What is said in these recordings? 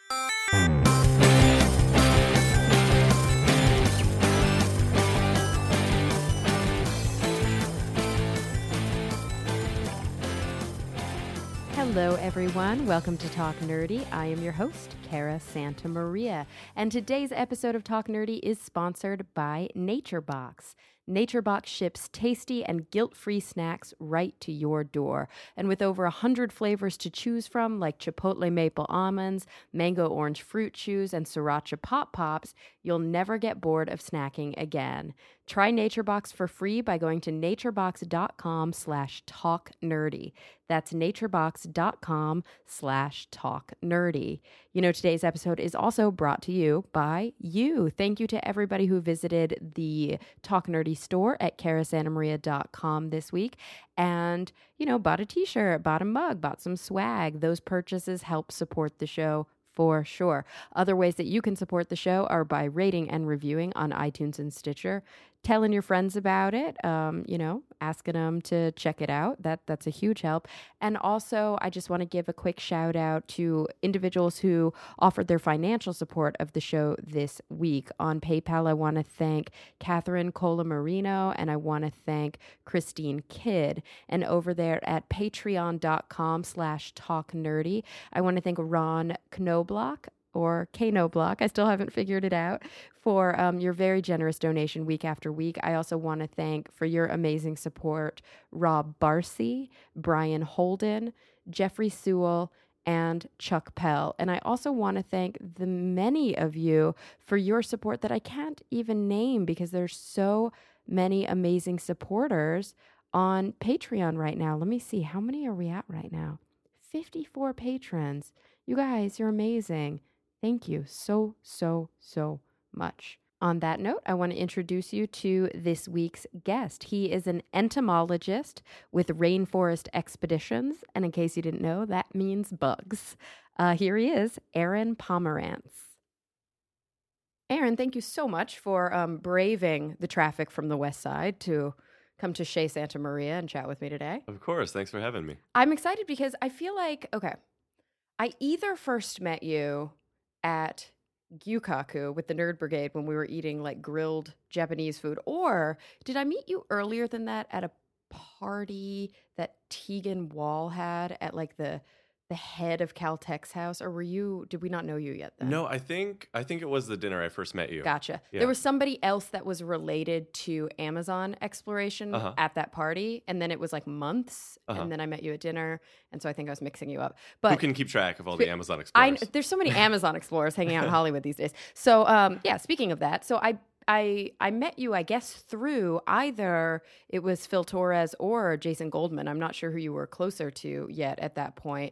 Hello, everyone. Welcome to Talk Nerdy. I am your host, Cara Santa Maria, and today's episode of Talk Nerdy is sponsored by NatureBox. NatureBox ships tasty and guilt-free snacks right to your door. And with over 100 flavors to choose from, like Chipotle Maple Almonds, Mango Orange Fruit Chews, and Sriracha Pop Pops, you'll never get bored of snacking again. Try NatureBox for free by going to naturebox.com/talknerdy. That's naturebox.com/talknerdy. You know, today's episode is also brought to you by you. Thank you to everybody who visited the Talk Nerdy store at carasantamaria.com this week and, you know, bought a t-shirt, bought a mug, bought some swag. Those purchases help support the show for sure. Other ways that you can support the show are by rating and reviewing on iTunes and Stitcher, telling your friends about it, asking them to check it out. That's a huge help. And also, I just want to give a quick shout out to individuals who offered their financial support of the show this week. On PayPal, I want to thank Catherine Colamarino, and I want to thank Christine Kidd. And over there at patreon.com/talknerdy, I want to thank Ron Knobloch, or Kano Block, I still haven't figured it out, for your very generous donation week after week. I also want to thank, for your amazing support, Rob Barcy, Brian Holden, Jeffrey Sewell, and Chuck Pell. And I also want to thank the many of you for your support that I can't even name because there's so many amazing supporters on Patreon right now. Let me see, how many are we at right now? 54 patrons. You guys, you're amazing. Thank you so, so, so much. On that note, I want to introduce you to this week's guest. He is an entomologist with Rainforest Expeditions, and in case you didn't know, that means bugs. Here he is, Aaron Pomerantz. Aaron, thank you so much for braving the traffic from the west side to come to Shea Santa Maria and chat with me today. Of course. Thanks for having me. I'm excited because I feel like, I either first met you at Gyukaku with the Nerd Brigade when we were eating like grilled Japanese food, or did I meet you earlier than that at a party that Tegan Wall had at like the head of Caltech's house, or did we not know you yet then? No, I think it was the dinner I first met you. Gotcha. Yeah. There was somebody else that was related to Amazon exploration at that party, and then it was like months, and then I met you at dinner, and so I think I was mixing you up. But who can keep track of all the Amazon explorers? There's so many Amazon explorers hanging out in Hollywood these days. So speaking of that, so I met you, I guess, through either it was Phil Torres or Jason Goldman. I'm not sure who you were closer to yet at that point.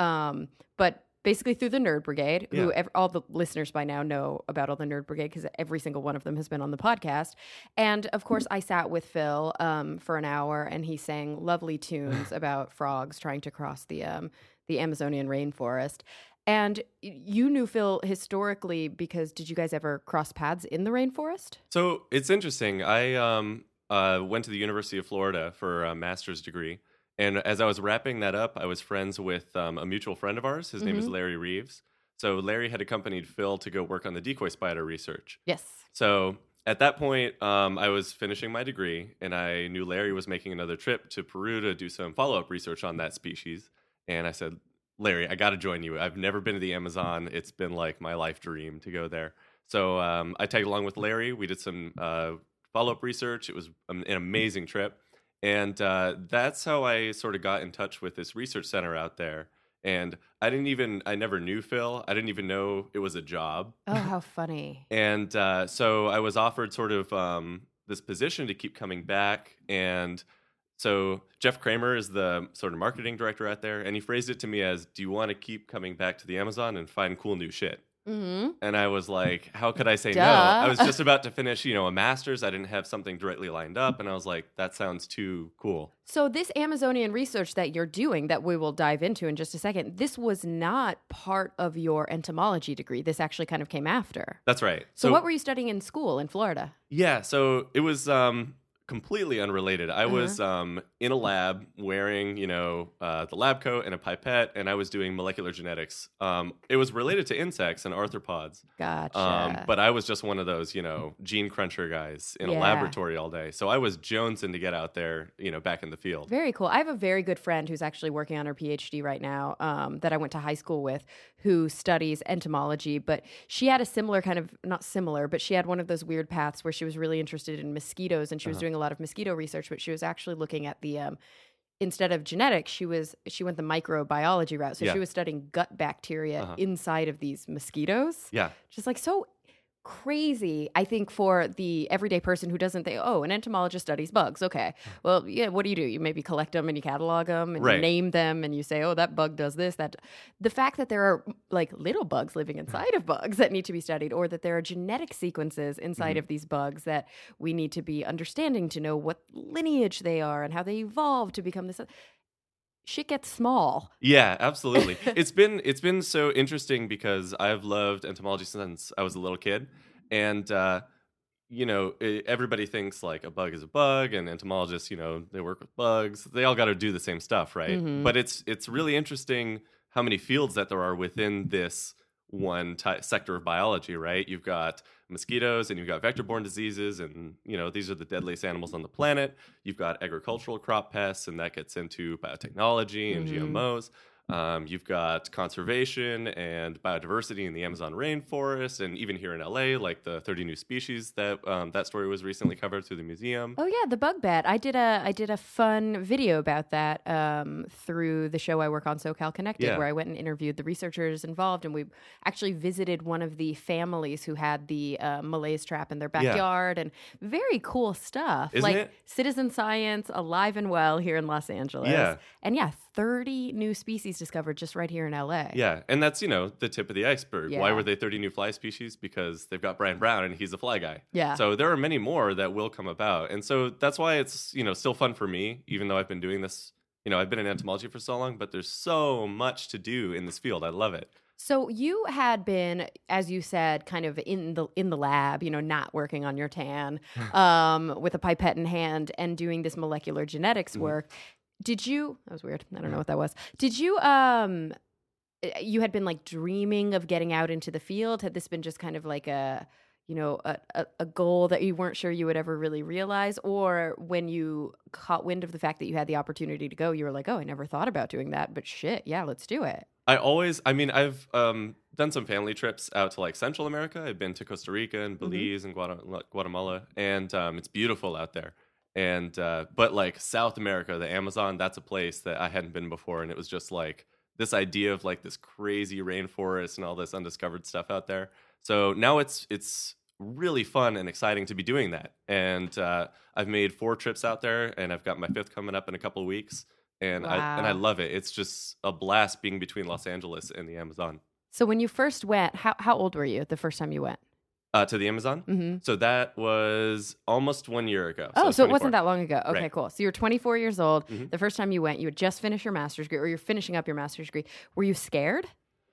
But basically through the Nerd Brigade, who all the listeners by now know about all the Nerd Brigade because every single one of them has been on the podcast. And of course, I sat with Phil for an hour, and he sang lovely tunes about frogs trying to cross the Amazonian rainforest. And you knew Phil historically because did you guys ever cross paths in the rainforest? So it's interesting. I went to the University of Florida for a master's degree. And as I was wrapping that up, I was friends with a mutual friend of ours. His name is Larry Reeves. So Larry had accompanied Phil to go work on the decoy spider research. Yes. So at that point, I was finishing my degree, and I knew Larry was making another trip to Peru to do some follow-up research on that species. And I said, Larry, I got to join you. I've never been to the Amazon. It's been like my life dream to go there. So I tagged along with Larry. We did some follow-up research. It was an amazing trip. And that's how I sort of got in touch with this research center out there. And I never knew Phil. I didn't even know it was a job. Oh, how funny. And so I was offered sort of this position to keep coming back. And so Jeff Kramer is the sort of marketing director out there. And he phrased it to me as, do you want to keep coming back to the Amazon and find cool new shit? Mm-hmm. And I was like, how could I say no? I was just about to finish, a master's. I didn't have something directly lined up. And I was like, that sounds too cool. So this Amazonian research that you're doing that we will dive into in just a second, this was not part of your entomology degree. This actually kind of came after. That's right. So what were you studying in school in Florida? Yeah, so it was completely unrelated. I was in a lab wearing, the lab coat and a pipette, and I was doing molecular genetics. It was related to insects and arthropods. Gotcha. But I was just one of those, gene cruncher guys in a laboratory all day. So I was jonesing to get out there, back in the field. Very cool. I have a very good friend who's actually working on her PhD right now that I went to high school with, who studies entomology, but she had a similar kind of, not similar, but she had one of those weird paths where she was really interested in mosquitoes, and she was doing a lot of mosquito research, but she was actually looking at the instead of genetics, she went the microbiology route. So she was studying gut bacteria inside of these mosquitoes. Yeah. Just like so crazy, I think, for the everyday person who doesn't think, oh, an entomologist studies bugs. Okay. Well, yeah, what do? You maybe collect them and you catalog them and you name them and you say, oh, that bug does this, that. The fact that there are like little bugs living inside of bugs that need to be studied, or that there are genetic sequences inside of these bugs that we need to be understanding to know what lineage they are and how they evolved to become this. Shit gets small. Yeah, absolutely. It's been so interesting because I've loved entomology since I was a little kid, and everybody thinks like a bug is a bug, and entomologists, they work with bugs. They all got to do the same stuff, right? Mm-hmm. But it's really interesting how many fields that there are within this one sector of biology, right? You've got mosquitoes and you've got vector-borne diseases, and these are the deadliest animals on the planet. You've got agricultural crop pests, and that gets into biotechnology and GMOs. You've got conservation and biodiversity in the Amazon rainforest, and even here in LA, like the 30 new species that story was recently covered through the museum. Oh yeah, the bug bat. I did a fun video about that through the show I work on, SoCal Connected, where I went and interviewed the researchers involved, and we actually visited one of the families who had the Malaise trap in their backyard, and very cool stuff. Isn't it? Citizen science alive and well here in Los Angeles. Yeah. And 30 new species discovered just right here in LA. Yeah, and that's, the tip of the iceberg. Yeah. Why were they 30 new fly species? Because they've got Brian Brown and he's a fly guy. Yeah. So there are many more that will come about. And so that's why it's, still fun for me, even though I've been doing this, I've been in entomology for so long, but there's so much to do in this field. I love it. So you had been, as you said, kind of in the lab, not working on your tan, with a pipette in hand and doing this molecular genetics work. Did you, that was weird, I don't know what that was. Did you, you had been like dreaming of getting out into the field? Had this been just kind of like a goal that you weren't sure you would ever really realize? Or when you caught wind of the fact that you had the opportunity to go, you were like, oh, I never thought about doing that, but shit, yeah, let's do it. I've done some family trips out to like Central America. I've been to Costa Rica and Belize and Guatemala, and it's beautiful out there. And but like South America, the Amazon, that's a place that I hadn't been before, and it was just like this idea of like this crazy rainforest and all this undiscovered stuff out there. So now it's really fun and exciting to be doing that. And I've made 4 trips out there, and I've got my 5th coming up in a couple of weeks. And I love it. It's just a blast being between Los Angeles and the Amazon. So when you first went, how old were you the first time you went? To the Amazon? Mm-hmm. So that was almost 1 year ago. Oh, so it wasn't that long ago. Okay, right. Cool. So you were 24 years old. Mm-hmm. The first time you went, you had just finished your master's degree, or you're finishing up your master's degree. Were you scared?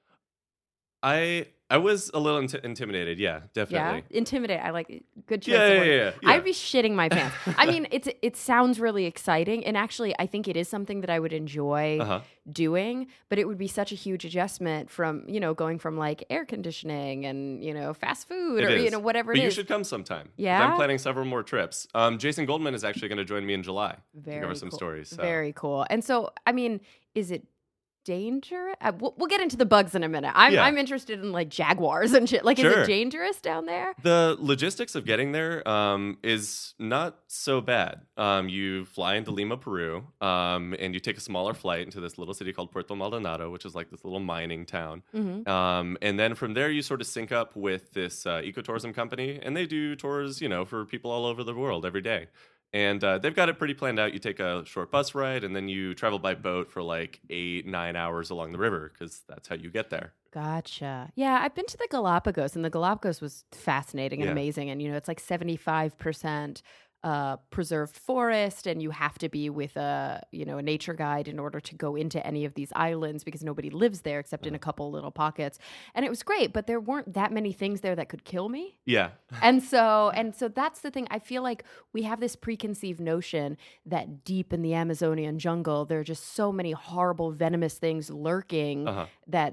I was a little intimidated. Yeah, definitely. Yeah, intimidated. I like good choice. Yeah. I'd be shitting my pants. I mean, it sounds really exciting, and actually, I think it is something that I would enjoy doing. But it would be such a huge adjustment from going from like air conditioning and fast food or whatever. But you should come sometime. Yeah, I'm planning several more trips. Jason Goldman is actually going to join me in July to cover some stories. So. Very cool. And so, I mean, is it dangerous? We'll get into the bugs in a minute. I'm interested in like jaguars and shit. Like, Is it dangerous down there? The logistics of getting there is not so bad. You fly into Lima, Peru, and you take a smaller flight into this little city called Puerto Maldonado, which is like this little mining town. Mm-hmm. And then from there, you sort of sync up with this ecotourism company, and they do tours, for people all over the world every day. And they've got it pretty planned out. You take a short bus ride, and then you travel by boat for like 8-9 hours along the river, because that's how you get there. Gotcha. Yeah, I've been to the Galapagos, and the Galapagos was fascinating and amazing. And, it's like 75% preserved forest, and you have to be with a nature guide in order to go into any of these islands because nobody lives there except in a couple little pockets. And it was great, but there weren't that many things there that could kill me. Yeah. And so that's the thing. I feel like we have this preconceived notion that deep in the Amazonian jungle there are just so many horrible venomous things lurking that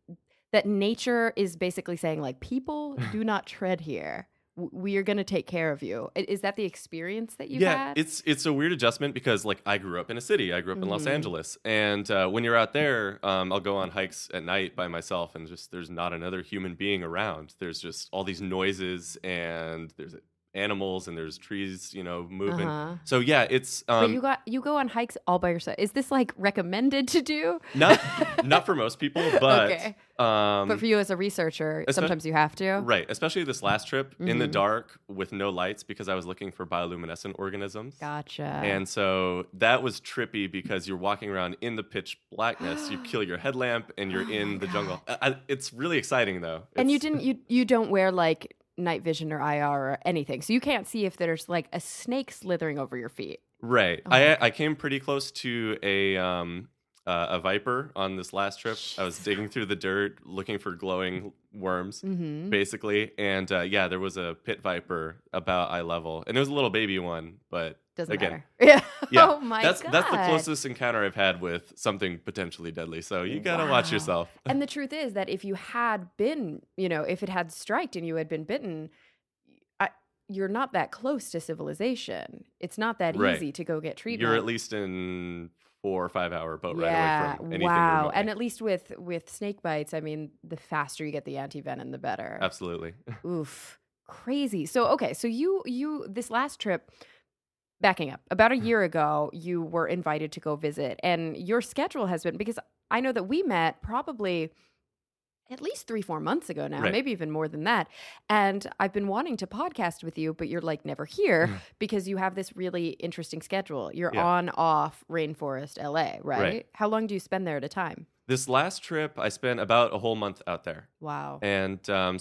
nature is basically saying like, people do not tread here. We are going to take care of you. Is that the experience that you've had? Yeah, it's a weird adjustment because like I grew up in a city. I grew up in Los Angeles. And when you're out there, I'll go on hikes at night by myself and just there's not another human being around. There's just all these noises and there's animals and there's trees, moving. So yeah, it's but you go on hikes all by yourself. Is this like recommended to do? Not for most people, but okay. But for you as a researcher, sometimes you have to. Right, especially this last trip in the dark with no lights because I was looking for bioluminescent organisms. Gotcha. And so that was trippy because you're walking around in the pitch blackness. You kill your headlamp and you're in the jungle. It's really exciting though. And you don't wear like night vision or IR or anything, so you can't see if there's like a snake slithering over your feet. Right. I came pretty close to a viper on this last trip. I was digging through the dirt looking for glowing worms, basically, and there was a pit viper about eye level, and it was a little baby one, but doesn't again, matter. Yeah. Oh my God. That's the closest encounter I've had with something potentially deadly. So you gotta watch yourself. And the truth is that if you had been, if it had striked and you had been bitten, you're not that close to civilization. It's not that easy to go get treatment. You're at least in 4 or 5 hour boat ride away from anything. Wow. Remotely. And at least with snake bites, I mean, the faster you get the anti-venom, the better. Absolutely. Oof. Crazy. So, okay. So you this last trip, backing up, about a year ago, you were invited to go visit. And your schedule has been, because I know that we met probably at least 3-4 months ago now, maybe even more than that. And I've been wanting to podcast with you, but you're like never here because you have this really interesting schedule. You're on off Rainforest LA, right? How long do you spend there at a time? This last trip, I spent about a whole month out there. Wow. And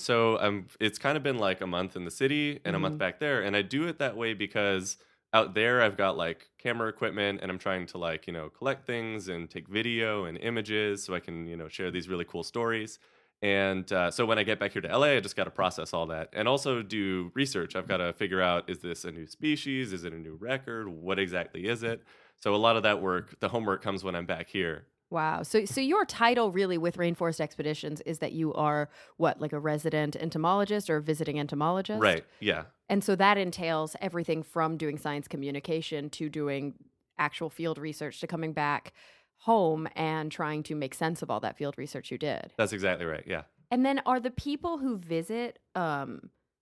it's kind of been like a month in the city and a month back there. And I do it that way because out there, I've got like camera equipment and I'm trying to like, collect things and take video and images so I can, share these really cool stories. And so when I get back here to LA, I just got to process all that and also do research. I've got to figure out, is this a new species? Is it a new record? What exactly is it? So a lot of that work, the homework comes when I'm back here. Wow. So your title really with Rainforest Expeditions is that you are what, like a resident entomologist or a visiting entomologist? Right. Yeah. And so that entails everything from doing science communication to doing actual field research to coming back home and trying to make sense of all that field research you did. That's exactly right. Yeah. And then are the people who visit, are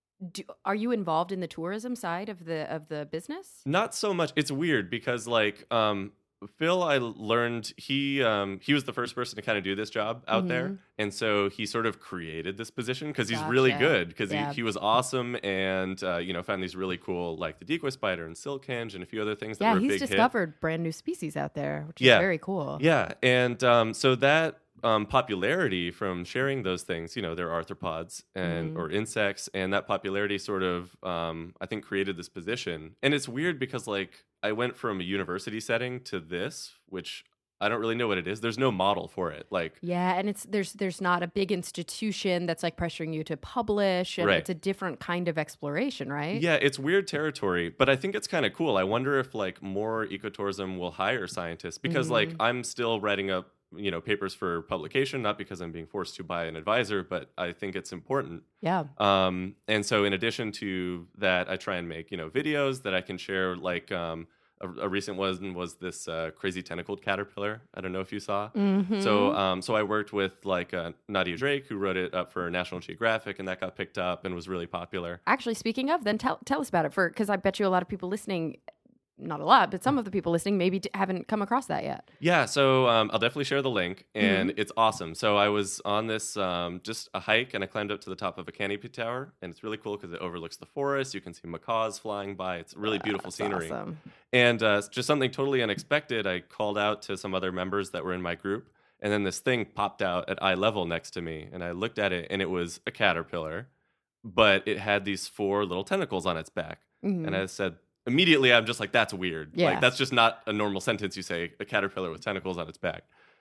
you involved in the tourism side of the business? Not so much. It's weird because like, Phil, I learned he was the first person to kind of do this job out there. And so he sort of created this position because he's really good because he was awesome and, found these really cool, like the decoy spider and silk hinge and a few other things that were a big hit. Yeah, he's discovered brand new species out there, which is very cool. Yeah. And so that popularity from sharing those things, they're arthropods and or insects, and that popularity sort of, I think, created this position. And it's weird because like I went from a university setting to this, which I don't really know what it is. There's no model for it. And there's not a big institution that's like pressuring you to publish, and it's a different kind of exploration, right? Yeah, it's weird territory, but I think it's kind of cool. I wonder if like more ecotourism will hire scientists because like I'm still writing up papers for publication, not because I'm being forced to by an advisor, but I think it's important. Yeah. And so in addition to that, I try and make, videos that I can share. Like a recent one was this crazy tentacled caterpillar. I don't know if you saw. So I worked with like Nadia Drake, who wrote it up for National Geographic, and that got picked up and was really popular. Actually, speaking of, then tell us about it, because I bet you a lot of people listening, not a lot, but some of the people listening maybe haven't come across that yet. Yeah, so I'll definitely share the link, and it's awesome. So I was on this just a hike, and I climbed up to the top of a canopy tower, and it's really cool because it overlooks the forest. You can see macaws flying by. It's really beautiful scenery. Awesome. And just something totally unexpected, I called out to some other members that were in my group, and then this thing popped out at eye level next to me, and I looked at it, and it was a caterpillar, but it had these 4 little tentacles on its back. And I said, immediately I'm just like, that's weird. Yeah. Like, that's just not a normal sentence you say, a caterpillar with tentacles on its back.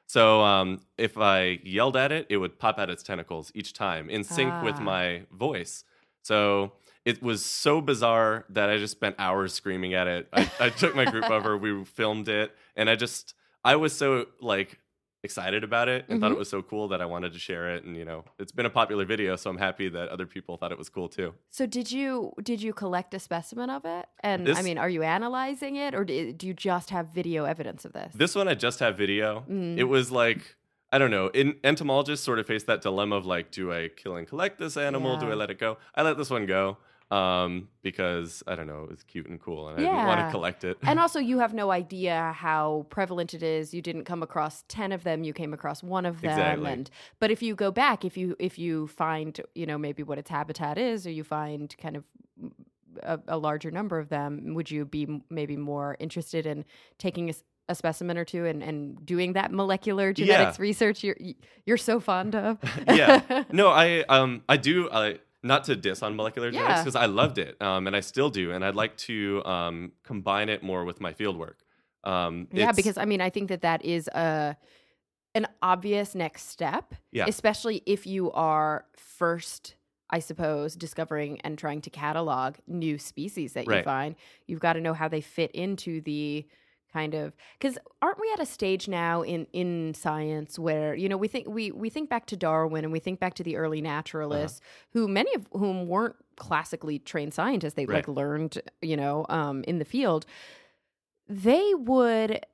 So if I yelled at it, it would pop out its tentacles each time in sync with my voice. So it was so bizarre that I just spent hours screaming at it. I took my group over, we filmed it, and I was so like excited about it and thought it was so cool that I wanted to share it. And it's been a popular video, so I'm happy that other people thought it was cool too. So did you collect a specimen of it? And I mean, are you analyzing it, or do you just have video evidence of this? This one I just have video. It was like, I don't know, entomologists sort of face that dilemma of like, do I kill and collect this animal? Do I let it go? I let this one go. Because I don't know, it was cute and cool, and I didn't want to collect it. And also, you have no idea how prevalent it is. You didn't come across 10 of them; you came across one of them. Exactly. But if you go back, if you find maybe what its habitat is, or you find kind of a larger number of them, would you be maybe more interested in taking a specimen or two and doing that molecular genetics research you're so fond of? Yeah. No, I do. Not to diss on molecular genetics, because I loved it, and I still do, and I'd like to combine it more with my fieldwork. Because I mean, I think that is an obvious next step, especially if you are first, I suppose, discovering and trying to catalog new species that you find. You've got to know how they fit into the kind of, because aren't we at a stage now in science where we think back to Darwin, and we think back to the early naturalists, who many of whom weren't classically trained scientists. They like learned in the field. They would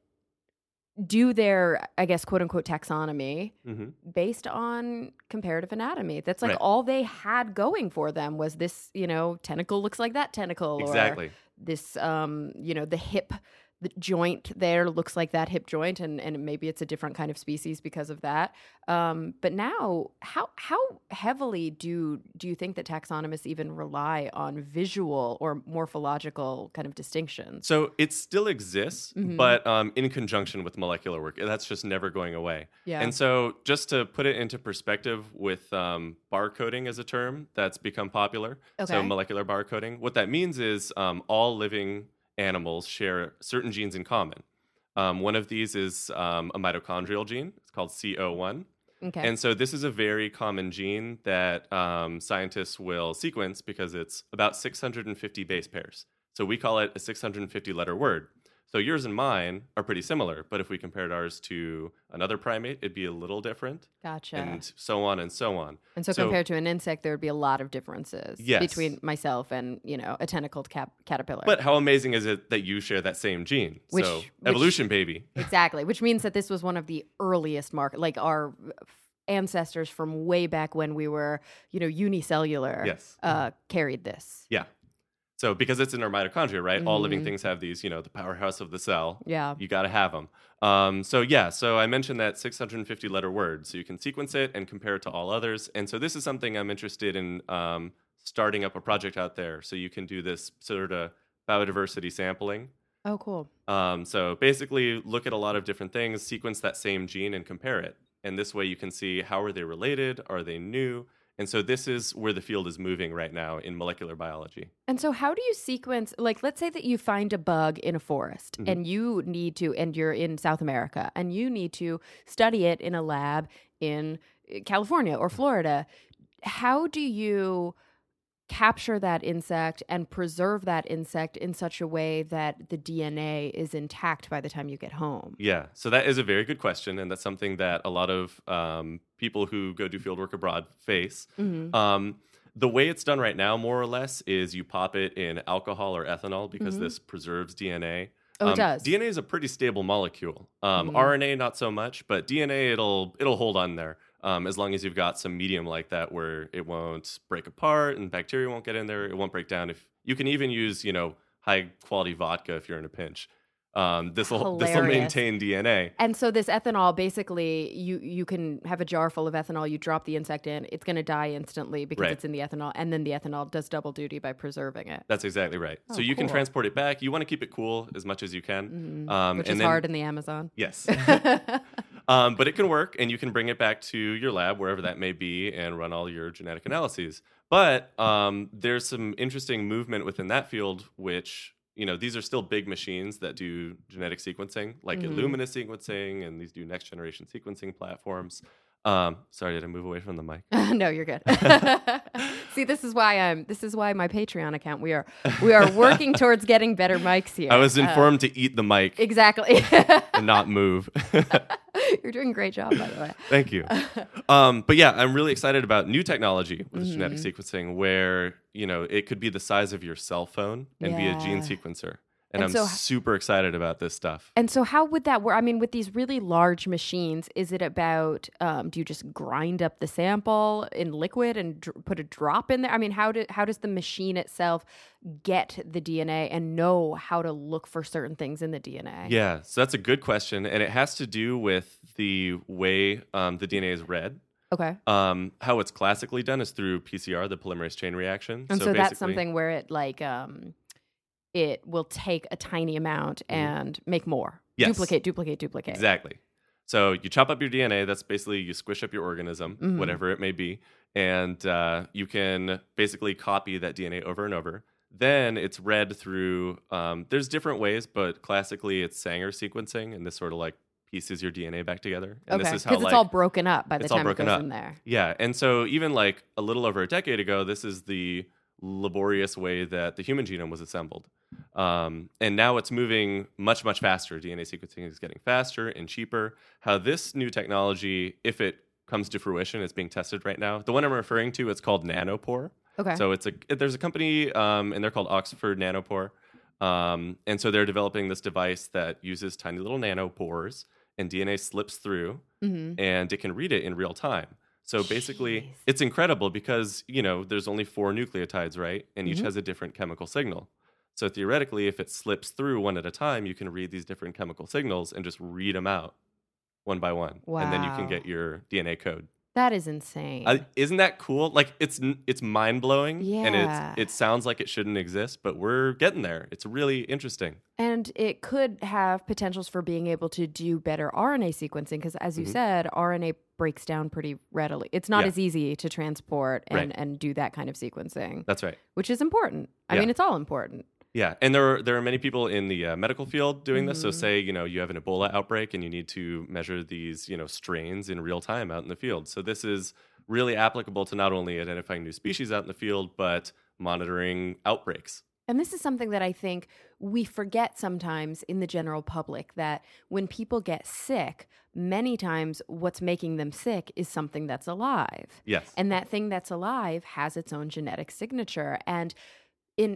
do their, I guess, quote unquote taxonomy based on comparative anatomy. That's like all they had going for them was this, tentacle looks like that tentacle, exactly, or this the hip. The joint there looks like that hip joint, and maybe it's a different kind of species because of that. But now, how heavily do you think that taxonomists even rely on visual or morphological kind of distinctions? So it still exists, but in conjunction with molecular work. That's just never going away. Yeah. And so just to put it into perspective with barcoding as a term that's become popular, so molecular barcoding, what that means is all living animals share certain genes in common. One of these is a mitochondrial gene. It's called CO1. Okay. And so this is a very common gene that scientists will sequence because it's about 650 base pairs. So we call it a 650-letter word. So yours and mine are pretty similar, but if we compared ours to another primate, it'd be a little different. Gotcha. And so on and so on. And so compared to an insect, there would be a lot of differences between myself and, a tentacled caterpillar. But how amazing is it that you share that same gene? So evolution, baby. Exactly, which means that this was one of the earliest like our ancestors from way back when we were, unicellular, carried this. Yeah. So because it's in our mitochondria, right? All living things have these, the powerhouse of the cell. Yeah. You got to have them. So I mentioned that 650-letter word. So you can sequence it and compare it to all others. And so this is something I'm interested in starting up a project out there. So you can do this sort of biodiversity sampling. Oh, cool. So basically look at a lot of different things, sequence that same gene and compare it. And this way you can see, how are they related? Are they new? And so this is where the field is moving right now in molecular biology. And so how do you sequence, like, let's say that you find a bug in a forest and you need to, and you're in South America, and you need to study it in a lab in California or Florida. How do you capture that insect and preserve that insect in such a way that the DNA is intact by the time you get home? Yeah, so that is a very good question, and that's something that a lot of people who go do fieldwork abroad face. The way it's done right now, more or less, is you pop it in alcohol or ethanol because this preserves DNA. Oh, it does. DNA is a pretty stable molecule. RNA, not so much, but DNA, it'll hold on there. As long as you've got some medium like that where it won't break apart and bacteria won't get in there, it won't break down. If you can even use, high quality vodka if you're in a pinch. This will maintain DNA. And so this ethanol, basically, you can have a jar full of ethanol. You drop the insect in, it's going to die instantly because it's in the ethanol, and then the ethanol does double duty by preserving it. That's exactly right. So you can transport it back. You want to keep it cool as much as you can, which is hard in the Amazon. Yes. But it can work, and you can bring it back to your lab, wherever that may be, and run all your genetic analyses. But there's some interesting movement within that field, which these are still big machines that do genetic sequencing, like Illumina sequencing, and these do next generation sequencing platforms. Sorry, did I move away from the mic? No, you're good. See, this is why my Patreon account. We are working towards getting better mics here. I was informed to eat the mic exactly and not move. You're doing a great job, by the way. Thank you. But yeah, I'm really excited about new technology with genetic sequencing, where it could be the size of your cell phone and be a gene sequencer. And I'm super excited about this stuff. And so how would that work? I mean, with these really large machines, is it about, do you just grind up the sample in liquid and put a drop in there? I mean, how does the machine itself get the DNA and know how to look for certain things in the DNA? Yeah, so that's a good question. And it has to do with the way the DNA is read. Okay. How it's classically done is through PCR, the polymerase chain reaction. And so that's something where it it will take a tiny amount and make more. Yes. Duplicate. Exactly. So you chop up your DNA. That's basically you squish up your organism, whatever it may be. And you can basically copy that DNA over and over. Then it's read through, there's different ways, but classically it's Sanger sequencing. And this sort of pieces your DNA back together. And okay, this is how because it's all broken up by the time it goes in there. Yeah. And so even a little over a decade ago, this is the laborious way that the human genome was assembled. And now it's moving much, much faster. DNA sequencing is getting faster and cheaper. How this new technology, if it comes to fruition, it's being tested right now. The one I'm referring to, it's called Nanopore. Okay. So there's a company, and they're called Oxford Nanopore. And so they're developing this device that uses tiny little nanopores, and DNA slips through, and it can read it in real time. So basically, it's incredible because, there's only 4 nucleotides, right? And each has a different chemical signal. So theoretically, if it slips through one at a time, you can read these different chemical signals and just read them out one by one. Wow. And then you can get your DNA code. That is insane. Isn't that cool? It's mind-blowing. Yeah. And it sounds like it shouldn't exist, but we're getting there. It's really interesting. And it could have potentials for being able to do better RNA sequencing because, as you said, RNA breaks down pretty readily. It's not as easy to transport and do that kind of sequencing. That's right. Which is important. I mean, it's all important. Yeah, and there are many people in the medical field doing this. So say, you have an Ebola outbreak and you need to measure these, strains in real time out in the field. So this is really applicable to not only identifying new species out in the field, but monitoring outbreaks. And this is something that I think we forget sometimes in the general public, that when people get sick, many times what's making them sick is something that's alive. Yes. And that thing that's alive has its own genetic signature. And in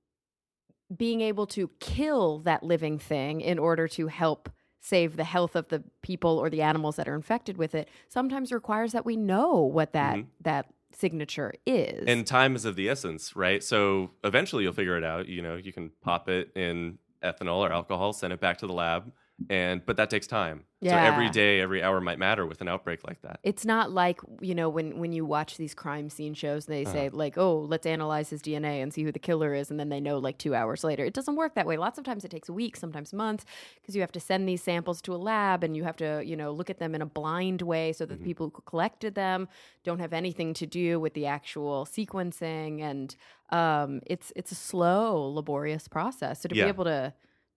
being able to kill that living thing in order to help save the health of the people or the animals that are infected with it sometimes requires that we know what that signature is. And time is of the essence, right? So eventually you'll figure it out. You can pop it in ethanol or alcohol, send it back to the lab, but that takes time. Yeah. So every day, every hour might matter with an outbreak like that. It's not like, when you watch these crime scene shows and they say let's analyze his DNA and see who the killer is, and then they know 2 hours later. It doesn't work that way. Lots of times it takes weeks, sometimes months, because you have to send these samples to a lab and you have to, look at them in a blind way so that the people who collected them don't have anything to do with the actual sequencing. And it's a slow, laborious process. So to be able to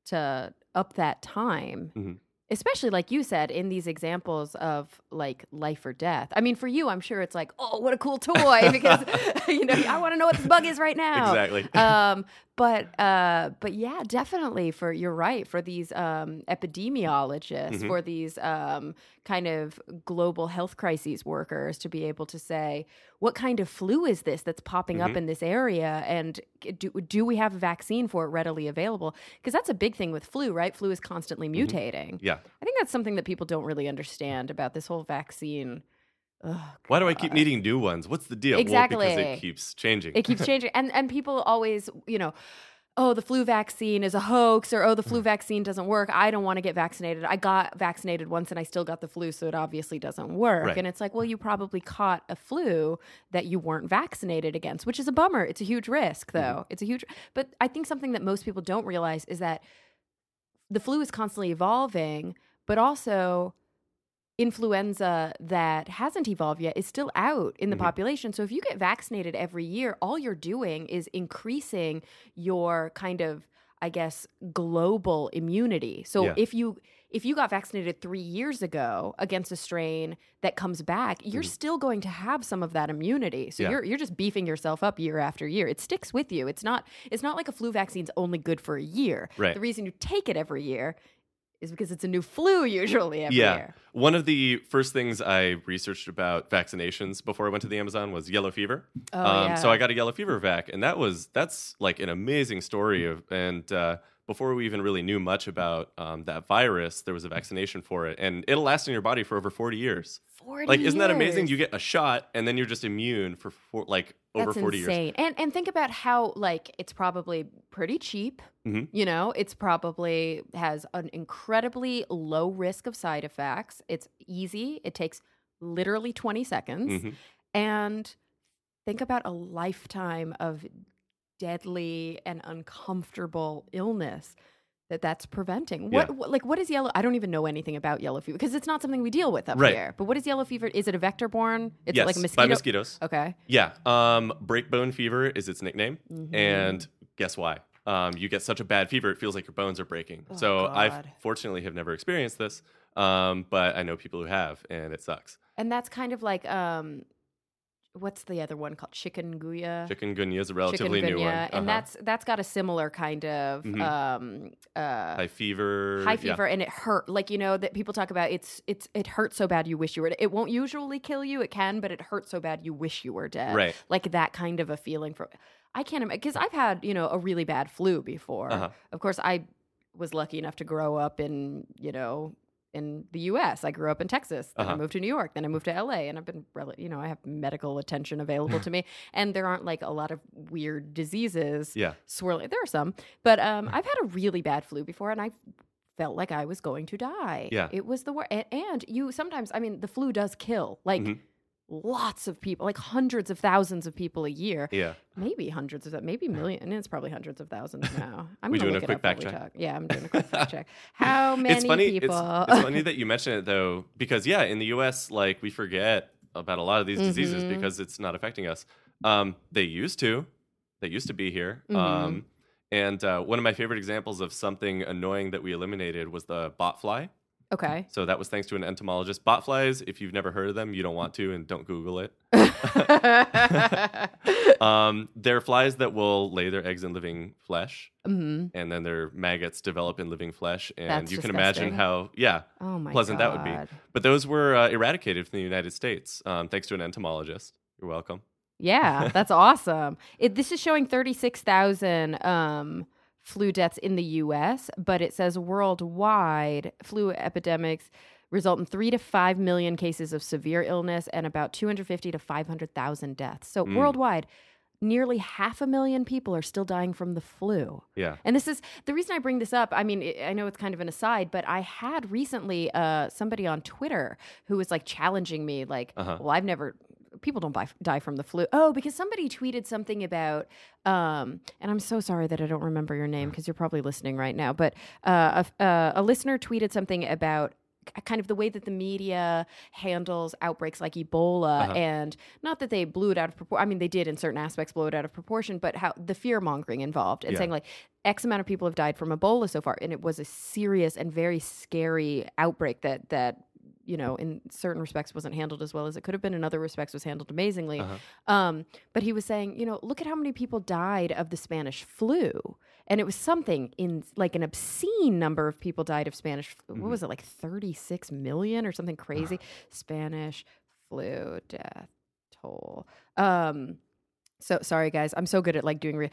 up that time, especially like you said, in these examples of life or death. I mean, for you, I'm sure it's oh, what a cool toy because, I want to know what this bug is right now. Exactly. But yeah, definitely you're right, for these epidemiologists, for these kind of global health crises workers to be able to say, what kind of flu is this that's popping up in this area? And do we have a vaccine for it readily available? Because that's a big thing with flu, right? Flu is constantly mutating. Yeah. I think that's something that people don't really understand about this whole vaccine. Why do I keep needing new ones? What's the deal? Exactly. Well, because it keeps changing. It keeps changing. And people always, oh, the flu vaccine is a hoax, or, oh, the flu vaccine doesn't work. I don't want to get vaccinated. I got vaccinated once and I still got the flu, so it obviously doesn't work. Right. And it's well, you probably caught a flu that you weren't vaccinated against, which is a bummer. It's a huge risk, though. But I think something that most people don't realize is that the flu is constantly evolving, but also influenza that hasn't evolved yet is still out in the population. So if you get vaccinated every year, all you're doing is increasing your kind of, I guess, global immunity. So Yeah. if you got vaccinated 3 years ago against a strain that comes back, you're still going to have some of that immunity. So Yeah. you're just beefing yourself up year after year. It sticks with you. It's not like a flu vaccine's only good for a year. Right. The reason you take it every year is because it's a new flu usually every year. One of the first things I researched about vaccinations before I went to the Amazon was yellow fever. So I got a yellow fever vac, and that's like an amazing story before we even really knew much about that virus, there was a vaccination for it, and it'll last in your body for over 40 years. 40 like, isn't that amazing? years. You get a shot, and then you're just immune for over That's 40 insane. years. And think about how, like, it's probably pretty cheap. Mhm. You know, it's probably has an incredibly low risk of side effects. It's easy. It takes literally 20 seconds. Mhm. And think about a lifetime of deadly and uncomfortable illness that's preventing. Yeah. What is yellow? I don't even know anything about yellow fever because it's not something we deal with up Right. here. But what is yellow fever? Is it a vector borne? It's Yes, like a mosquito. by mosquitoes. Okay. Yeah. Breakbone fever is its nickname. Mm-hmm. And guess why? You get such a bad fever, it feels like your bones are breaking. Oh, so I God. fortunately have never experienced this, but I know people who have, and it sucks. And that's kind of like what's the other one called? Chikungunya. Chikungunya is a relatively new one. And that's got a similar kind of high fever. high fever, and it hurt. Like, you know, that people talk about it hurts so bad you wish you were dead. It won't usually kill you. It can, but it hurts so bad you wish you were dead. Right. Like that kind of a feeling I can't imagine, because I've had, you know, a really bad flu before. Of course, I was lucky enough to grow up in, you know, in the U.S. I grew up in Texas. Then I moved to New York. Then I moved to L.A. And I've been, you know, I have medical attention available to me. And there aren't like a lot of weird diseases swirling. There are some. But I've had a really bad flu before, and I felt like I was going to die. Yeah. It was the worst. And you sometimes, I mean, the flu does kill. Like, lots of people, like hundreds of thousands of people a year. Yeah. Maybe hundreds of that, maybe million. And it's probably hundreds of thousands now. I'm We gonna doing look a it quick up while fact we check? talk. Yeah, I'm doing a quick fact check. How many people? It's funny that you mention it, though, because in the U.S., like, we forget about a lot of these diseases because it's not affecting us. They used to be here. And one of my favorite examples of something annoying that we eliminated was the bot fly. Okay. So that was thanks to an entomologist. Bot flies, if you've never heard of them, you don't want to, and don't Google it. They're flies that will lay their eggs in living flesh, and then their maggots develop in living flesh. And That's you can disgusting. imagine how, Oh my pleasant that would be. God. But those were eradicated from the United States thanks to an entomologist. You're welcome. Yeah, that's awesome. This is showing 36,000 flu deaths in the U.S., but it says worldwide flu epidemics result in 3 to 5 million cases of severe illness and about 250 to 500,000 deaths. So worldwide, nearly 500,000 people are still dying from the flu. Yeah. And this is the reason I bring this up. I mean, I know it's kind of an aside, but I had recently somebody on Twitter who was like challenging me, like, well, people don't die from the flu. Oh, because somebody tweeted something about, and I'm so sorry that I don't remember your name because you're probably listening right now, but a listener tweeted something about kind of the way that the media handles outbreaks like Ebola, and not that they blew it out of proportion. I mean, they did in certain aspects blow it out of proportion, but how the fear mongering involved and saying like X amount of people have died from Ebola so far. And it was a serious and very scary outbreak that you know, in certain respects wasn't handled as well as it could have been. In other respects was handled amazingly. But he was saying, you know, look at how many people died of the Spanish flu. And it was something in like an obscene number of people died of Spanish. What was it, like 36 million or something crazy? Spanish flu death toll. So sorry, guys. I'm so good at like doing...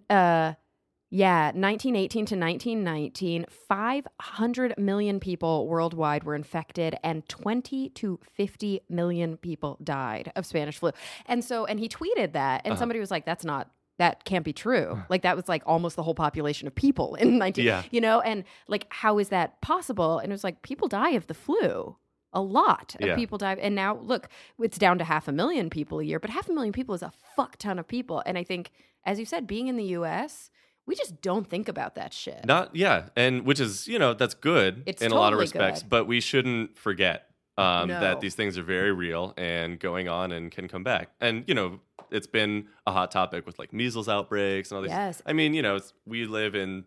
1918 to 1919, 500 million people worldwide were infected and 20 to 50 million people died of Spanish flu. And he tweeted that, and somebody was like, that can't be true. Like that was like almost the whole population of people in 19, you know, and like, how is that possible? And it was like, people die of the flu. A lot of people die. And now look, it's down to 500,000 people a year, but 500,000 people is a fuck ton of people. And I think, as you said, being in the US, we just don't think about that shit. And which is, you know, that's good in a lot of respects, good. But we shouldn't forget No. that these things are very real and going on and can come back. And, you know, it's been a hot topic with like measles outbreaks and all these. Yes. I mean, you know, we live in,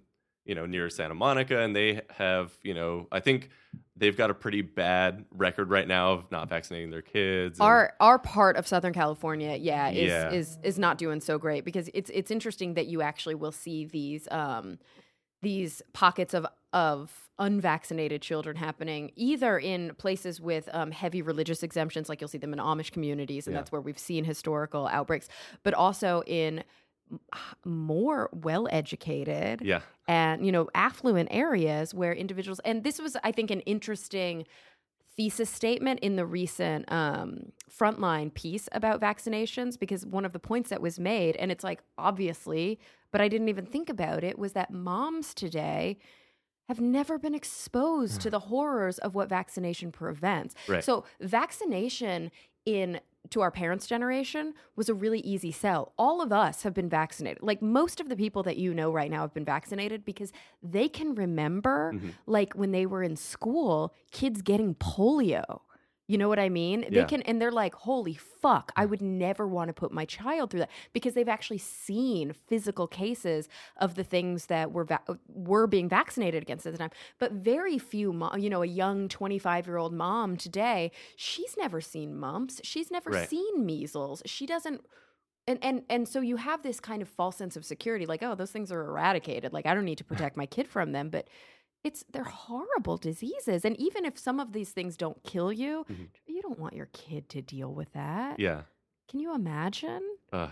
near Santa Monica, and they have, I think they've got a pretty bad record right now of not vaccinating their kids. Our part of Southern California, is not doing so great, because it's interesting that you actually will see these pockets of unvaccinated children happening either in places with heavy religious exemptions, like you'll see them in Amish communities, and that's where we've seen historical outbreaks, but also in more well-educated and, affluent areas where individuals, and this was, I think, an interesting thesis statement in the recent Frontline piece about vaccinations, because one of the points that was made, and it's like, obviously, but I didn't even think about it, was that moms today have never been exposed to the horrors of what vaccination prevents. Right. So vaccination to our parents' generation was a really easy sell. All of us have been vaccinated. Like, most of the people that you know right now have been vaccinated because they can remember, like, when they were in school, kids getting polio. You know what I mean? Yeah. They can, and they're like, holy fuck, I would never want to put my child through that, because they've actually seen physical cases of the things that were being vaccinated against at the time. But very few, a young 25-year-old mom today, she's never seen mumps. She's never seen measles. She doesn't. And so you have this kind of false sense of security, like, oh, those things are eradicated. Like, I don't need to protect my kid from them. But they're horrible diseases. And even if some of these things don't kill you, you don't want your kid to deal with that. Yeah. Can you imagine? So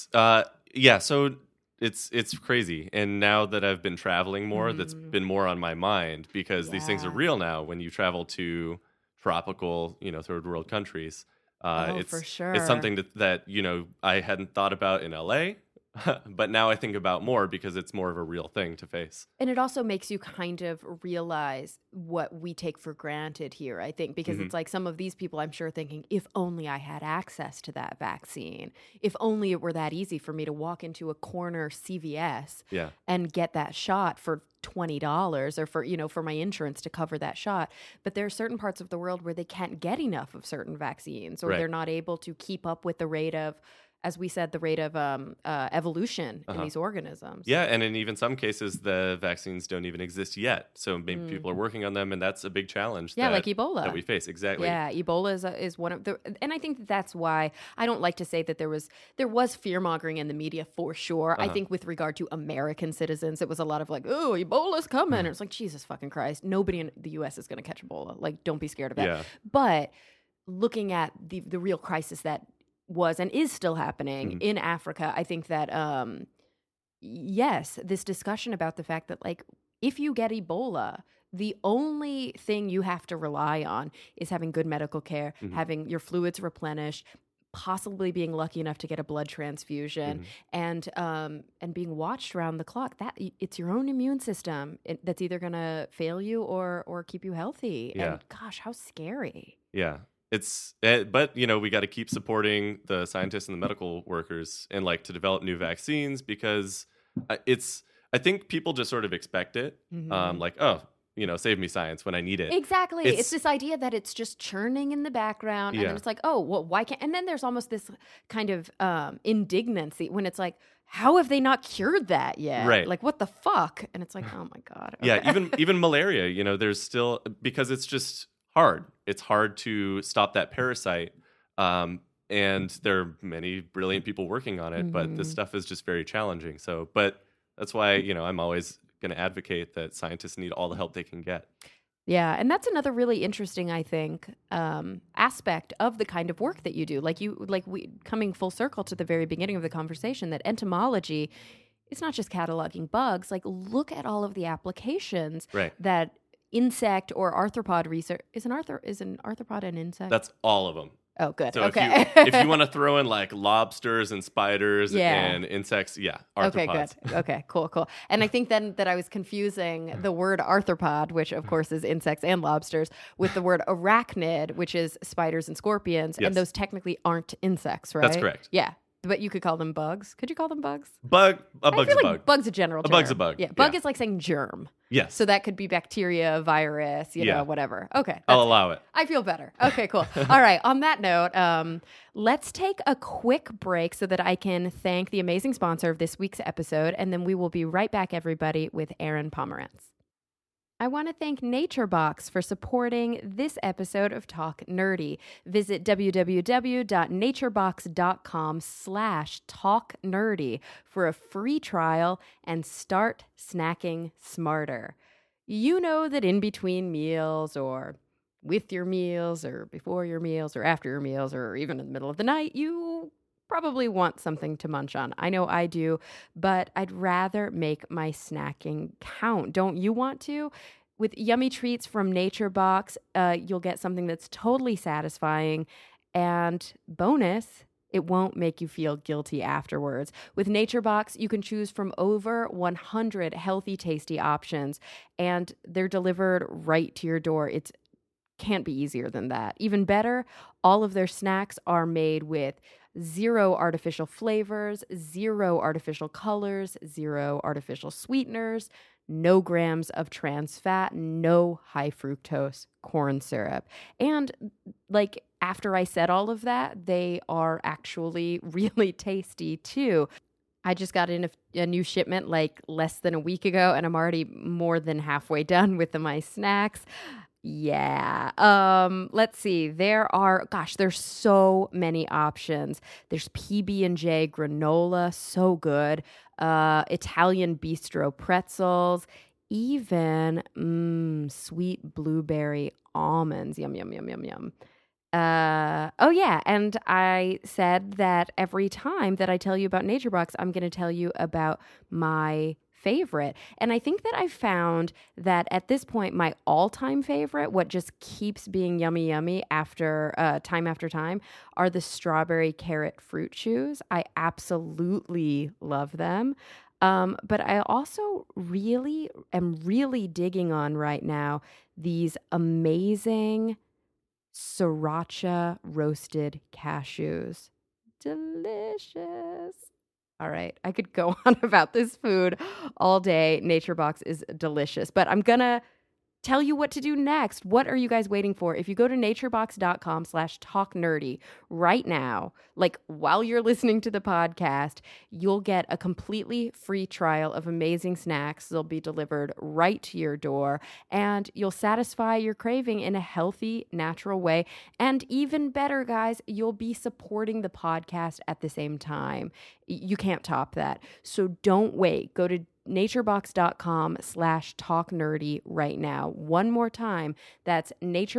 it's crazy. And now that I've been traveling more, that's been more on my mind, because these things are real now when you travel to tropical, third world countries. For sure. It's something that I hadn't thought about in LA. But now I think about more, because it's more of a real thing to face. And it also makes you kind of realize what we take for granted here, I think, because it's like some of these people, I'm sure, thinking, if only I had access to that vaccine, if only it were that easy for me to walk into a corner CVS and get that shot for $20, or for my insurance to cover that shot. But there are certain parts of the world where they can't get enough of certain vaccines, or they're not able to keep up with the rate of, as we said, the rate of evolution in these organisms. Yeah, and in even some cases, the vaccines don't even exist yet. So maybe people are working on them, and that's a big challenge. Yeah, like Ebola. That we face, exactly. Yeah, Ebola is one of the... And I think that's why I don't like to say that there was fear-mongering in the media, for sure. I think with regard to American citizens, it was a lot of like, oh, Ebola's coming. And it's like, Jesus fucking Christ, nobody in the U.S. is going to catch Ebola. Like, don't be scared of that. Yeah. But looking at the real crisis that was and is still happening in Africa, I think that, yes, this discussion about the fact that, like, if you get Ebola, the only thing you have to rely on is having good medical care, having your fluids replenished, possibly being lucky enough to get a blood transfusion, and being watched around the clock. That it's your own immune system that's either going to fail you or keep you healthy. Yeah. And gosh, how scary. Yeah. But we got to keep supporting the scientists and the medical workers, and like to develop new vaccines, because I think people just sort of expect it. Like, oh, save me science when I need it. Exactly. It's this idea that it's just churning in the background, and then it's like, oh, well, why can't? And then there's almost this kind of indignancy when it's like, how have they not cured that yet? Right. Like, what the fuck? And it's like, oh my God. Okay. Yeah. Even malaria. There's still, because it's just hard. It's hard to stop that parasite. And there are many brilliant people working on it, but this stuff is just very challenging. So, but that's why, I'm always going to advocate that scientists need all the help they can get. Yeah, and that's another really interesting, I think, aspect of the kind of work that you do. We coming full circle to the very beginning of the conversation, that entomology, it's not just cataloging bugs. Like, look at all of the applications that insect or arthropod research is an arthropod an insect? That's all of them. Oh, good. So okay. if you want to throw in like lobsters and spiders and insects, arthropods. Okay, good. Okay, cool. And I think then that I was confusing the word arthropod, which of course is insects and lobsters, with the word arachnid, which is spiders and scorpions, Yes. and those technically aren't insects, right? That's correct. Yeah. But you could call them bugs. Could you call them bugs? A bug's I a feel like bug. bug's a general term. A bug's a bug. Yeah, bug is like saying germ. Yes. So that could be bacteria, virus, you know, whatever. Okay. I'll allow it. I feel better. Okay, cool. All right. On that note, let's take a quick break so that I can thank the amazing sponsor of this week's episode, and then we will be right back, everybody, with Erin Pomerantz. I want to thank NatureBox for supporting this episode of Talk Nerdy. Visit www.naturebox.com/talknerdy for a free trial and start snacking smarter. You know that in between meals or with your meals or before your meals or after your meals or even in the middle of the night, you probably want something to munch on. I know I do, but I'd rather make my snacking count. Don't you want to? With yummy treats from NatureBox, you'll get something that's totally satisfying. And bonus, it won't make you feel guilty afterwards. With NatureBox, you can choose from over 100 healthy, tasty options, and they're delivered right to your door. It can't be easier than that. Even better, all of their snacks are made with 0 artificial flavors, 0 artificial colors, 0 artificial sweeteners, no grams of trans fat, no high fructose corn syrup. And like after I said all of that, they are actually really tasty too. I just got in a new shipment like less than a week ago, and I'm already more than halfway done with my snacks. Yeah. Let's see. There's so many options. There's PB&J granola, so good. Italian bistro pretzels, even sweet blueberry almonds. Yum, yum, yum, yum, yum. Oh yeah, and I said that every time that I tell you about NatureBox, I'm going to tell you about my favorite. And I think that I found that at this point, my all-time favorite, what just keeps being yummy, yummy after time, are the strawberry carrot fruit chews. I absolutely love them. But I also am really digging on right now these amazing sriracha roasted cashews. Delicious. All right, I could go on about this food all day. NatureBox is delicious, but I'm going to tell you what to do next. What are you guys waiting for? If you go to naturebox.com/talknerdy right now, like while you're listening to the podcast, you'll get a completely free trial of amazing snacks. They'll be delivered right to your door, and you'll satisfy your craving in a healthy, natural way. And even better, guys, you'll be supporting the podcast at the same time. You can't top that. So don't wait. Go to naturebox.com/talknerdy right now. One more time, that's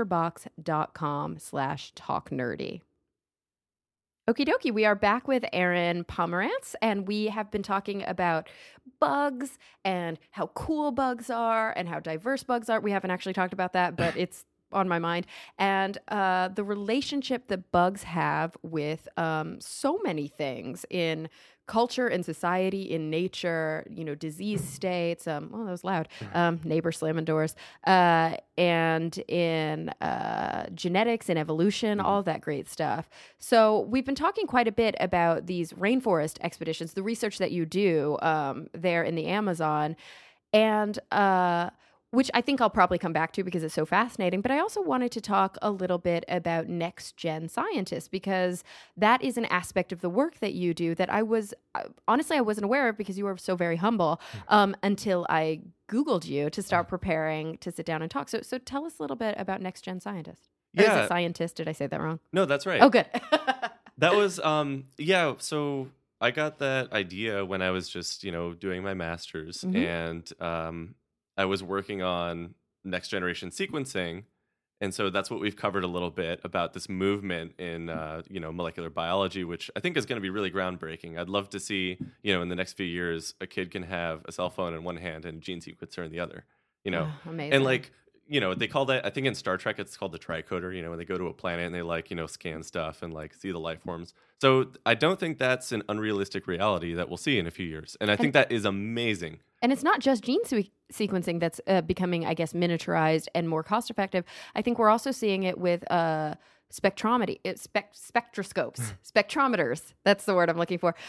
naturebox.com/talknerdy. Okie dokie, we are back with Erin Pomerantz, and we have been talking about bugs and how cool bugs are and how diverse bugs are. We haven't actually talked about that, but it's on my mind. And the relationship that bugs have with so many things in culture and society, in nature, disease states, that was loud, neighbor slamming doors, and in genetics and evolution, all that great stuff. So we've been talking quite a bit about these rainforest expeditions, the research that you do there in the Amazon, and which I think I'll probably come back to because it's so fascinating. But I also wanted to talk a little bit about next-gen scientists, because that is an aspect of the work that you do that I wasn't aware of because you were so very humble until I Googled you to start preparing to sit down and talk. So tell us a little bit about next-gen scientists. Or is it scientist? Did I say that wrong? No, that's right. Oh, good. That was, so I got that idea when I was just, doing my master's, and I was working on next generation sequencing. And so that's what we've covered a little bit about this movement in, molecular biology, which I think is going to be really groundbreaking. I'd love to see, in the next few years, a kid can have a cell phone in one hand and a gene sequencer in the other, amazing. And they call that, I think in Star Trek, it's called the tricoder, when they go to a planet and they scan stuff and see the life forms. So I don't think that's an unrealistic reality that we'll see in a few years. And I think that is amazing. And it's not just gene sequencing that's becoming, I guess, miniaturized and more cost effective. I think we're also seeing it with spectroscopes, spectrometers. That's the word I'm looking for.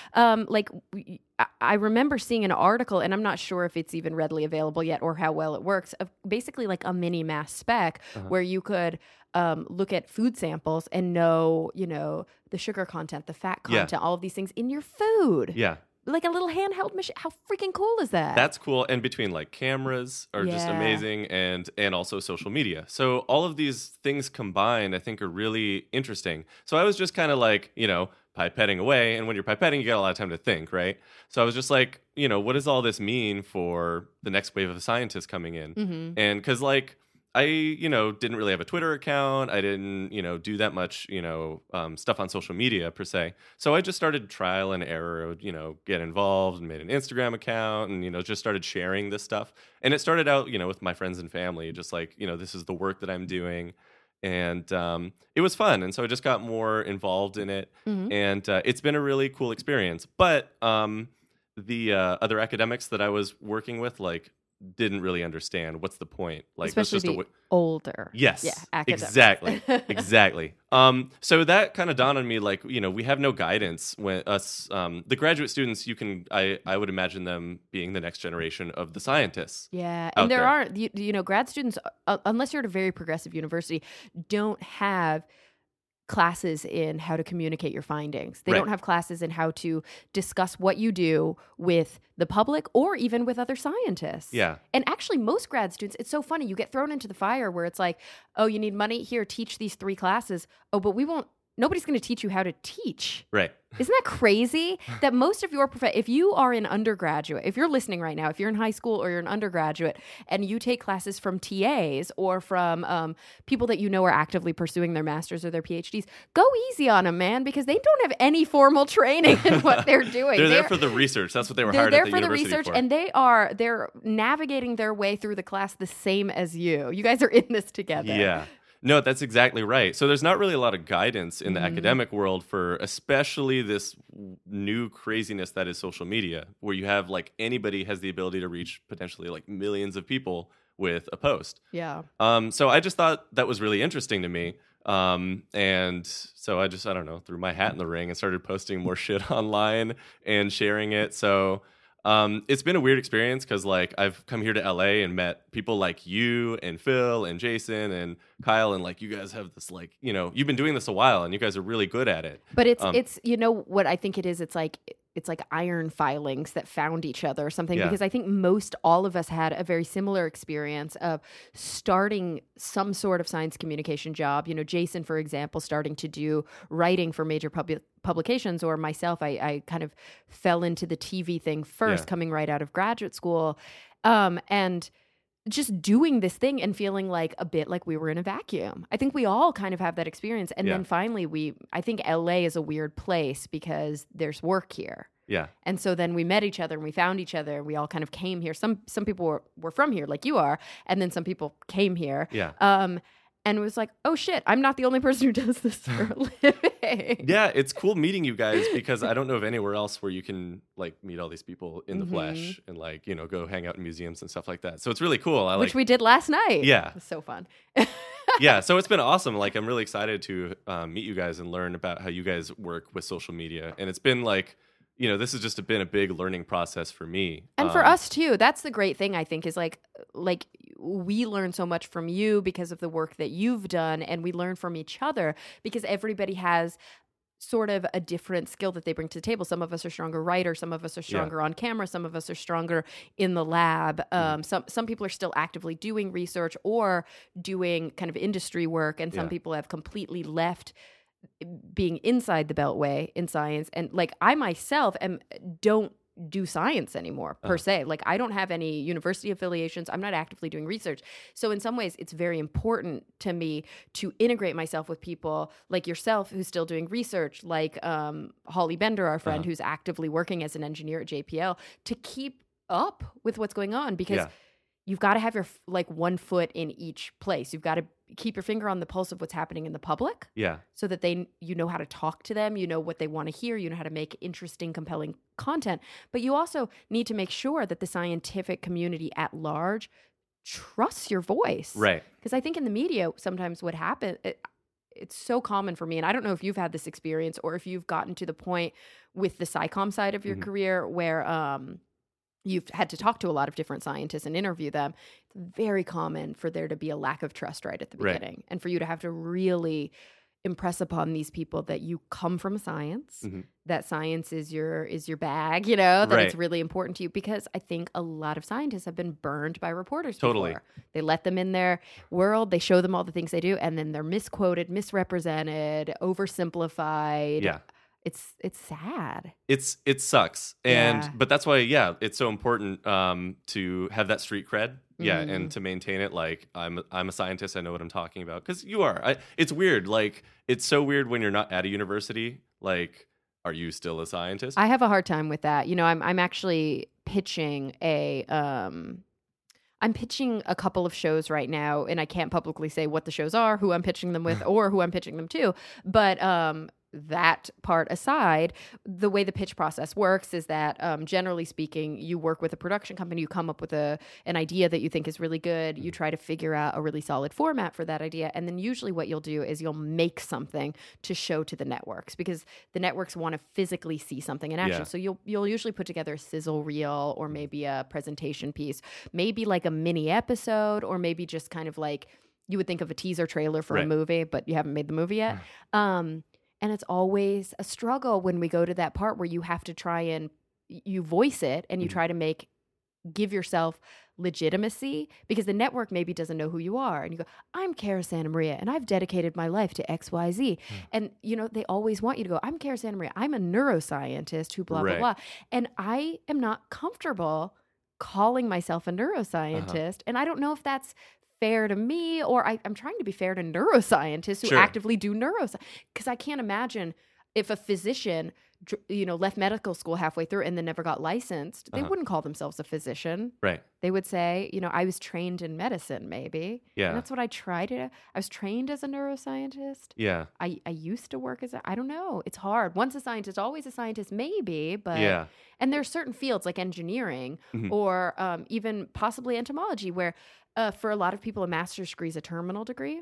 I remember seeing an article, and I'm not sure if it's even readily available yet or how well it works, of basically like a mini mass spec where you could look at food samples and know, the sugar content, the fat content, all of these things in your food. Yeah. Like a little handheld machine. How freaking cool is that? That's cool. And between like cameras are just amazing, and also social media. So all of these things combined, I think, are really interesting. So I was just kind of like, pipetting away. And when you're pipetting, you got a lot of time to think, right? So I was just like, what does all this mean for the next wave of scientists coming in? Mm-hmm. And because like, I, didn't really have a Twitter account. I didn't, do that much, stuff on social media per se. So I just started trial and error, get involved and made an Instagram account and, just started sharing this stuff. And it started out, with my friends and family, just like, this is the work that I'm doing. And it was fun. And so I just got more involved in it. Mm-hmm. And it's been a really cool experience. But the other academics that I was working with, like, didn't really understand what's the point, like especially that's just the older. Yes, yeah, academics. exactly. So that kind of dawned on me, like, we have no guidance when us, the graduate students. I would imagine them being the next generation of the scientists. Yeah, and there are grad students, unless you're at a very progressive university, don't have classes in how to communicate your findings. They don't have classes in how to discuss what you do with the public or even with other scientists. Yeah. And actually, most grad students, it's so funny. You get thrown into the fire where it's like, oh, you need money? Here, teach these 3 classes. Oh, but nobody's going to teach you how to teach. Right. Isn't that crazy? That most of your if you are an undergraduate, if you're listening right now, if you're in high school or you're an undergraduate and you take classes from TAs or from people that are actively pursuing their masters or their PhDs, go easy on them, man, because they don't have any formal training in what they're doing. They're there for the research. That's what they were hired at the university for. They're there for the research, and they're navigating their way through the class the same as you. You guys are in this together. Yeah. No, that's exactly right. So there's not really a lot of guidance in the academic world for especially this new craziness that is social media, where you have like anybody has the ability to reach potentially like millions of people with a post. Yeah. So I just thought that was really interesting to me. And so I don't know, threw my hat in the ring and started posting more shit online and sharing it. So it's been a weird experience because like I've come here to LA and met people like you and Phil and Jason and Kyle, and like you guys have this like, you've been doing this a while and you guys are really good at it. But it's what I think it is. It's like iron filings that found each other or something, because I think most all of us had a very similar experience of starting some sort of science communication job. Jason, for example, starting to do writing for major publications, or myself, I kind of fell into the TV thing first, coming right out of graduate school. And just doing this thing and feeling like a bit like we were in a vacuum. I think we all kind of have that experience. And then finally I think LA is a weird place because there's work here. Yeah. And so then we met each other and we found each other. We all kind of came here. Some people were from here like you are. And then some people came here. Yeah. And it was like, oh shit, I'm not the only person who does this for a living. Yeah, it's cool meeting you guys because I don't know of anywhere else where you can like meet all these people in the flesh and like, go hang out in museums and stuff like that. So it's really cool. Which we did last night. Yeah. It was so fun. Yeah, so it's been awesome. Like I'm really excited to meet you guys and learn about how you guys work with social media. And it's been like, this has just been a big learning process for me. And for us too. That's the great thing, I think, is like we learn so much from you because of the work that you've done, and we learn from each other because everybody has sort of a different skill that they bring to the table. Some of us are stronger writers, some of us are stronger on camera, some of us are stronger in the lab. Some people are still actively doing research or doing kind of industry work, and some people have completely left being inside the beltway in science. And like I myself don't do science anymore per se. Like I don't have any university affiliations. I'm not actively doing research. So in some ways it's very important to me to integrate myself with people like yourself who's still doing research, like Holly Bender, our friend, who's actively working as an engineer at JPL, to keep up with what's going on, because you've got to have your one foot in each place. You've got to keep your finger on the pulse of what's happening in the public. Yeah. So that you know how to talk to them, you know what they want to hear, you know how to make interesting, compelling content. But you also need to make sure that the scientific community at large trusts your voice. Right. Because I think in the media, sometimes what happens, it's so common for me, and I don't know if you've had this experience or if you've gotten to the point with the SciComm side of your career where you've had to talk to a lot of different scientists and interview them. It's very common for there to be a lack of trust right at the beginning, and for you to have to really impress upon these people that you come from science, that science is your bag, that it's really important to you, because I think a lot of scientists have been burned by reporters before. They let them in their world, they show them all the things they do, and then they're misquoted, misrepresented, oversimplified. Yeah. It's sad. It sucks. But that's why, it's so important to have that street cred. Yeah, and to maintain it, like I'm a scientist, I know what I'm talking about, because you are. It's weird, like it's so weird when you're not at a university. Like, are you still a scientist? I have a hard time with that. I'm actually pitching I'm pitching a couple of shows right now, and I can't publicly say what the shows are, who I'm pitching them with, or who I'm pitching them to. But that part aside, the way the pitch process works is that generally speaking, you work with a production company, you come up with an idea that you think is really good, you try to figure out a really solid format for that idea, and then usually what you'll do is you'll make something to show to the networks, because the networks want to physically see something in action. So you'll usually put together a sizzle reel, or maybe a presentation piece, maybe like a mini episode, or maybe just kind of like you would think of a teaser trailer for a movie, but you haven't made the movie yet. And it's always a struggle when we go to that part where you have to try and you voice it, and you try to give yourself legitimacy, because the network maybe doesn't know who you are. And you go, I'm Cara Santa Maria, and I've dedicated my life to XYZ. And, they always want you to go, I'm Cara Santa Maria, I'm a neuroscientist who blah, blah, blah. And I am not comfortable calling myself a neuroscientist. And I don't know if that's fair to me, or I'm trying to be fair to neuroscientists who actively do neuroscience, because I can't imagine if a physician left medical school halfway through and then never got licensed, they wouldn't call themselves a physician. Right. They would say, I was trained in medicine, maybe. Yeah. And that's what I tried to. I was trained as a neuroscientist. Yeah. I used to work I don't know. It's hard. Once a scientist, always a scientist, maybe. But and there's certain fields like engineering or even possibly entomology where for a lot of people, a master's degree is a terminal degree.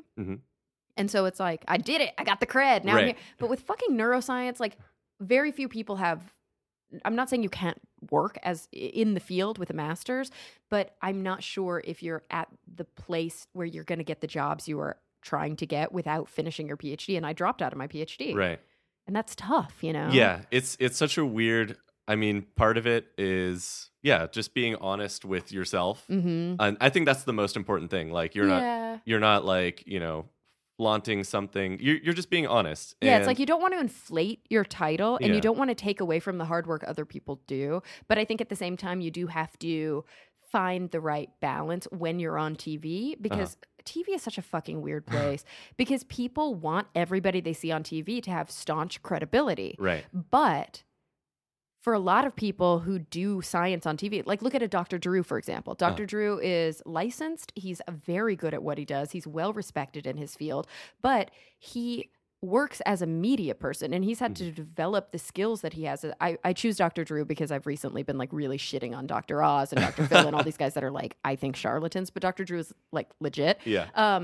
And so it's like, I did it. I got the cred. Now I'm here. But with fucking neuroscience, like very few people have, I'm not saying you can't work as in the field with a master's, but I'm not sure if you're at the place where you're going to get the jobs you are trying to get without finishing your PhD. And I dropped out of my PhD. Right. And that's tough, Yeah. It's such a weird, part of it is, just being honest with yourself. And I think that's the most important thing. Like you're not like, flaunting something. You're just being honest. Yeah, it's like you don't want to inflate your title, and you don't want to take away from the hard work other people do. But I think at the same time, you do have to find the right balance when you're on TV, because TV is such a fucking weird place, because people want everybody they see on TV to have staunch credibility. Right. But for a lot of people who do science on TV, like look at a Dr. Drew, for example. Dr. Drew is licensed. He's very good at what he does. He's well respected in his field, but he works as a media person, and he's had to develop the skills that he has. I choose Dr. Drew because I've recently been like really shitting on Dr. Oz and Dr. Phil and all these guys that are like, I think charlatans, but Dr. Drew is like legit. Yeah.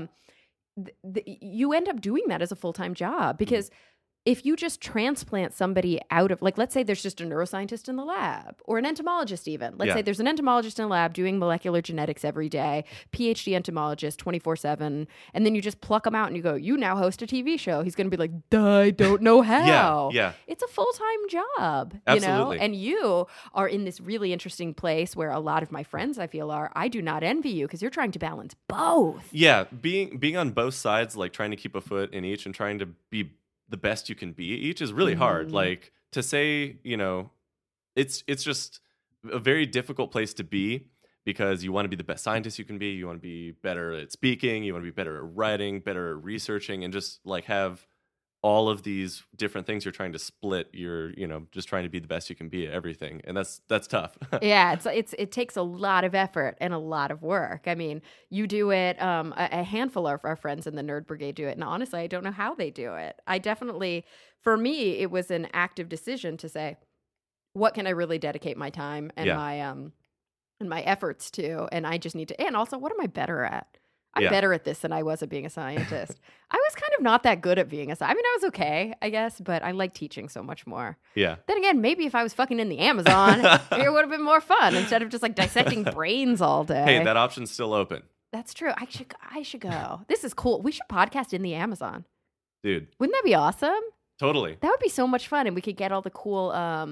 You end up doing that as a full-time job, because if you just transplant somebody out of, like, let's say there's just a neuroscientist in the lab, or an entomologist even. Let's say there's an entomologist in the lab doing molecular genetics every day, PhD entomologist 24/7, and then you just pluck him out and you go, you now host a TV show. He's going to be like, I don't know how. Yeah. It's a full-time job, Absolutely. And you are in this really interesting place where a lot of my friends, I feel, are. I do not envy you, because you're trying to balance both. Yeah, being on both sides, like trying to keep a foot in each and trying to be the best you can be each is really hard. Like to say, it's just a very difficult place to be, because you want to be the best scientist you can be. You want to be better at speaking. You want to be better at writing, better at researching, and just like have all of these different things you're trying to split. You're, just trying to be the best you can be at everything. And that's tough. Yeah, it takes a lot of effort and a lot of work. I mean, you do it, a handful of our friends in the Nerd Brigade do it. And honestly, I don't know how they do it. For me, it was an active decision to say, what can I really dedicate my time and my efforts to? And I just need to, and also, what am I better at? I'm Yeah. better at this than I was at being a scientist. I was kind of not that good at being a scientist. I mean, I was okay, I guess, but I like teaching so much more. Yeah. Then again, maybe if I was fucking in the Amazon, it would have been more fun instead of just like dissecting brains all day. Hey, that option's still open. That's true. I should go. This is cool. We should podcast in the Amazon. Dude, Wouldn't that be awesome? totally. That would be so much fun, and we could get all the cool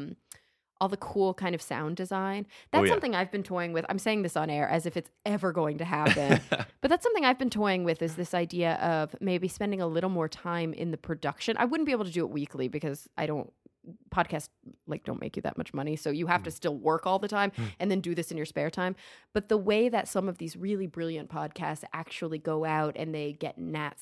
kind of sound design. That's yeah. something I've been toying with. I'm saying this on air as if it's ever going to happen. But that's something I've been toying with, is this idea of maybe spending a little more time in the production. I wouldn't be able to do it weekly because podcasts like don't make you that much money. So you have to still work all the time and then do this in your spare time. But the way that some of these really brilliant podcasts actually go out and they get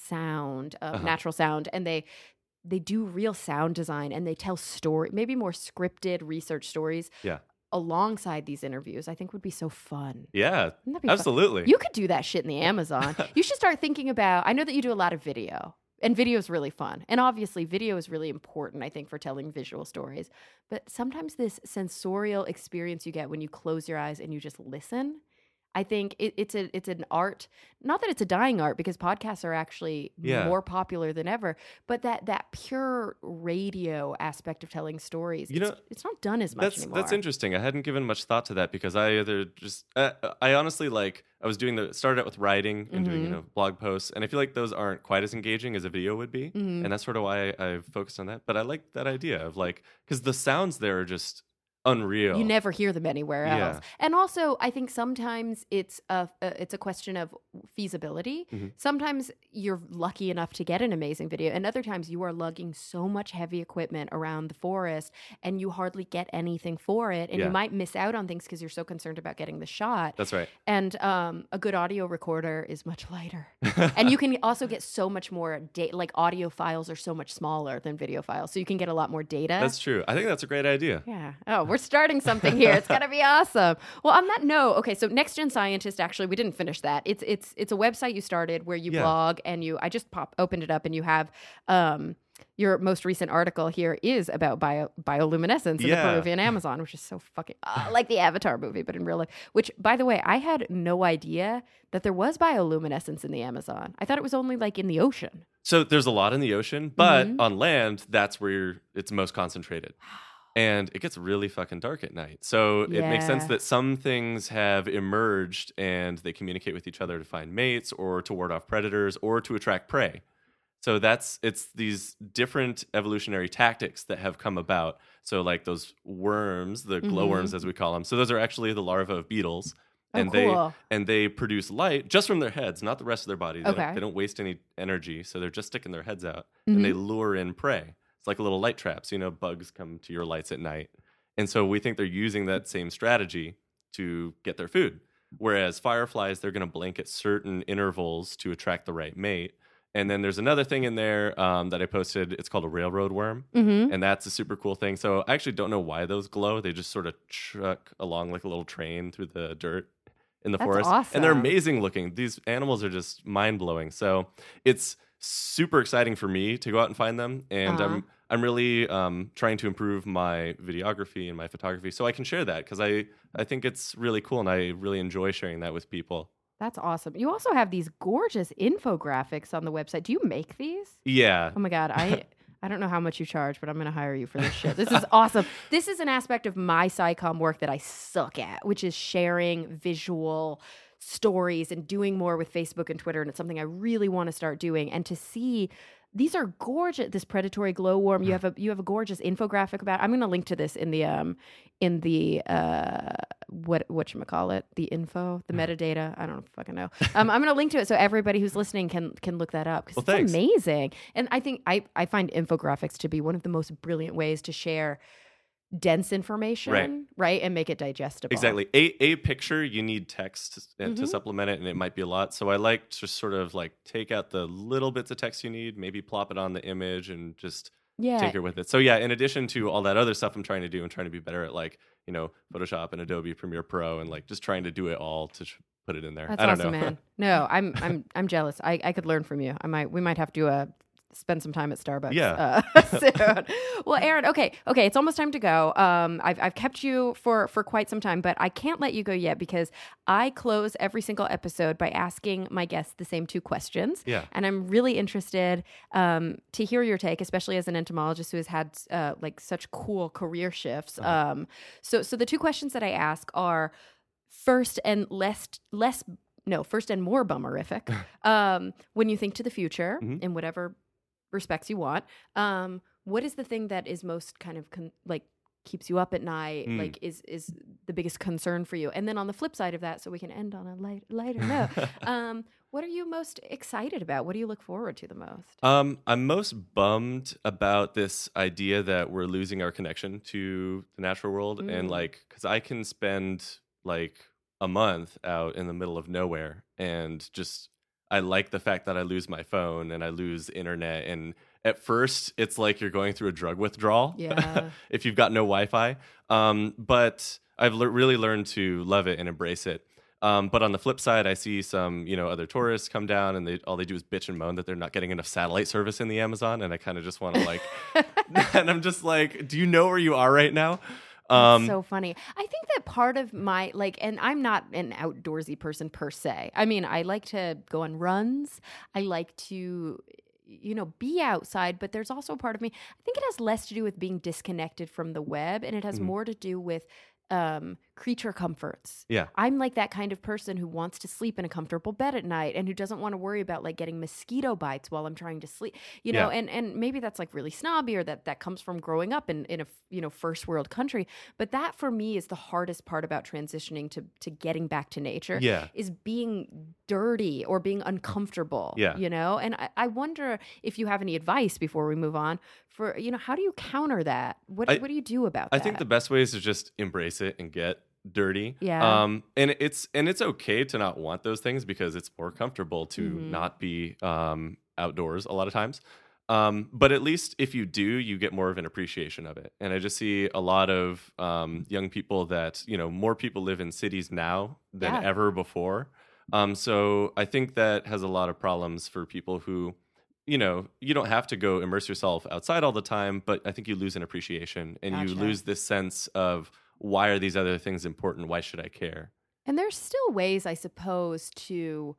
natural sound, and they do real sound design, and they tell maybe more scripted research stories Yeah. alongside these interviews, I think would be so fun. Yeah. Wouldn't that be Absolutely. fun? You could do that shit in the Amazon. You should start thinking about, I know that you do a lot of video, and video is really fun. And obviously video is really important, I think, for telling visual stories. But sometimes this sensorial experience you get when you close your eyes and you just listen, I think it's an art. Not that it's a dying art, because podcasts are actually more popular than ever. But that pure radio aspect of telling stories, it's not done as much anymore. That's interesting. I hadn't given much thought to that, because I honestly started out with writing and doing blog posts, and I feel like those aren't quite as engaging as a video would be, and that's sort of why I've focused on that. But I like that idea of because the sounds there are just unreal. You never hear them anywhere else. Yeah. And also, I think sometimes it's a question of feasibility. Sometimes you're lucky enough to get an amazing video, and other times you are lugging so much heavy equipment around the forest and you hardly get anything for it, and you might miss out on things because you're so concerned about getting the shot. That's right. And a good audio recorder is much lighter. And you can also get so much more like audio files are so much smaller than video files, so you can get a lot more data. That's true. I think that's a great idea. Yeah. Oh, we're starting something here. It's gonna be awesome. Well, on that note, okay, so Next Gen Scientist, actually, we didn't finish that. It's a website you started where you blog, and I just opened it up, and you have your most recent article here is about bioluminescence in the Peruvian Amazon, which is so fucking like the Avatar movie, but in real life. Which, by the way, I had no idea that there was bioluminescence in the Amazon. I thought it was only like in the ocean. So there's a lot in the ocean, but on land, that's where it's most concentrated. And it gets really fucking dark at night. So it makes sense that some things have emerged and they communicate with each other to find mates, or to ward off predators, or to attract prey. So it's these different evolutionary tactics that have come about. So like those worms, the glowworms as we call them. So those are actually the larvae of beetles. And cool. they produce light just from their heads, not the rest of their body. They Okay. they don't waste any energy. So they're just sticking their heads out, and they lure in prey. It's like a little light trap. So, bugs come to your lights at night. And so we think they're using that same strategy to get their food. Whereas fireflies, they're going to blink at certain intervals to attract the right mate. And then there's another thing in there that I posted. It's called a railroad worm. And that's a super cool thing. So I actually don't know why those glow. They just sort of truck along like a little train through the dirt in the forest. Awesome. And they're amazing looking. These animals are just mind-blowing. So it's super exciting for me to go out and find them, and I'm really trying to improve my videography and my photography so I can share that, because I think it's really cool, and I really enjoy sharing that with people. That's awesome. You also have these gorgeous infographics on the website. Do you make these? Yeah. Oh my God, I don't know how much you charge, but I'm going to hire you for this shit. This is awesome. This is an aspect of my SciComm work that I suck at, which is sharing visual stories and doing more with Facebook and Twitter. And it's something I really want to start doing. And to see, these are gorgeous. This predatory glowworm. You have a gorgeous infographic about. I'm going to link to this in the whatchamacallit, the info, the metadata. I don't fucking know. I'm going to link to it so everybody who's listening can look that up, because it's amazing. And I think I find infographics to be one of the most brilliant ways to share dense information, right? And make it digestible. Exactly. A picture, you need text to supplement it, and it might be a lot. So I like to sort of like take out the little bits of text you need, maybe plop it on the image, and just take it with it. So in addition to all that other stuff I'm trying to do, and trying to be better at Photoshop and Adobe Premiere Pro, and just trying to do it all to put it in there. That's I don't awesome, know. man. No, I'm jealous. I could learn from you. We might have to do a spend some time at Starbucks soon. Well, Aaron, okay, it's almost time to go. I've kept you for quite some time, but I can't let you go yet because I close every single episode by asking my guests the same 2 questions. Yeah. And I'm really interested to hear your take, especially as an entomologist who has had like such cool career shifts. So the 2 questions that I ask are first and more bummerific. When you think to the future in whatever respects you want, what is the thing that is most kind of keeps you up at night, like is the biggest concern for you? And then on the flip side of that, so we can end on a lighter note, what are you most excited about? What do you look forward to the most? I'm most bummed about this idea that we're losing our connection to the natural world, and because I can spend like a month out in the middle of nowhere, and just I like the fact that I lose my phone and I lose internet, and at first it's like you're going through a drug withdrawal if you've got no Wi-Fi. But I've really learned to love it and embrace it. But on the flip side, I see some, other tourists come down and all they do is bitch and moan that they're not getting enough satellite service in the Amazon. And I kind of just want to and I'm just like, do you know where you are right now? That's so funny. I think that part of my, and I'm not an outdoorsy person per se. I mean, I like to go on runs. I like to, be outside, but there's also a part of me, I think it has less to do with being disconnected from the web, and it has more to do with creature comforts. Yeah. I'm like that kind of person who wants to sleep in a comfortable bed at night and who doesn't want to worry about like getting mosquito bites while I'm trying to sleep, and maybe that's like really snobby, or that comes from growing up in a first world country. But that for me is the hardest part about transitioning to getting back to nature is being dirty or being uncomfortable, and I wonder if you have any advice before we move on for, how do you counter that? What do you do about that? I think the best way is to just embrace it and get dirty. Yeah. And it's okay to not want those things, because it's more comfortable to not be outdoors a lot of times. But at least if you do, you get more of an appreciation of it. And I just see a lot of young people that, more people live in cities now than ever before. So I think that has a lot of problems for people who, you don't have to go immerse yourself outside all the time, but I think you lose an appreciation, and you lose this sense of, why are these other things important? Why should I care? And there's still ways, I suppose, to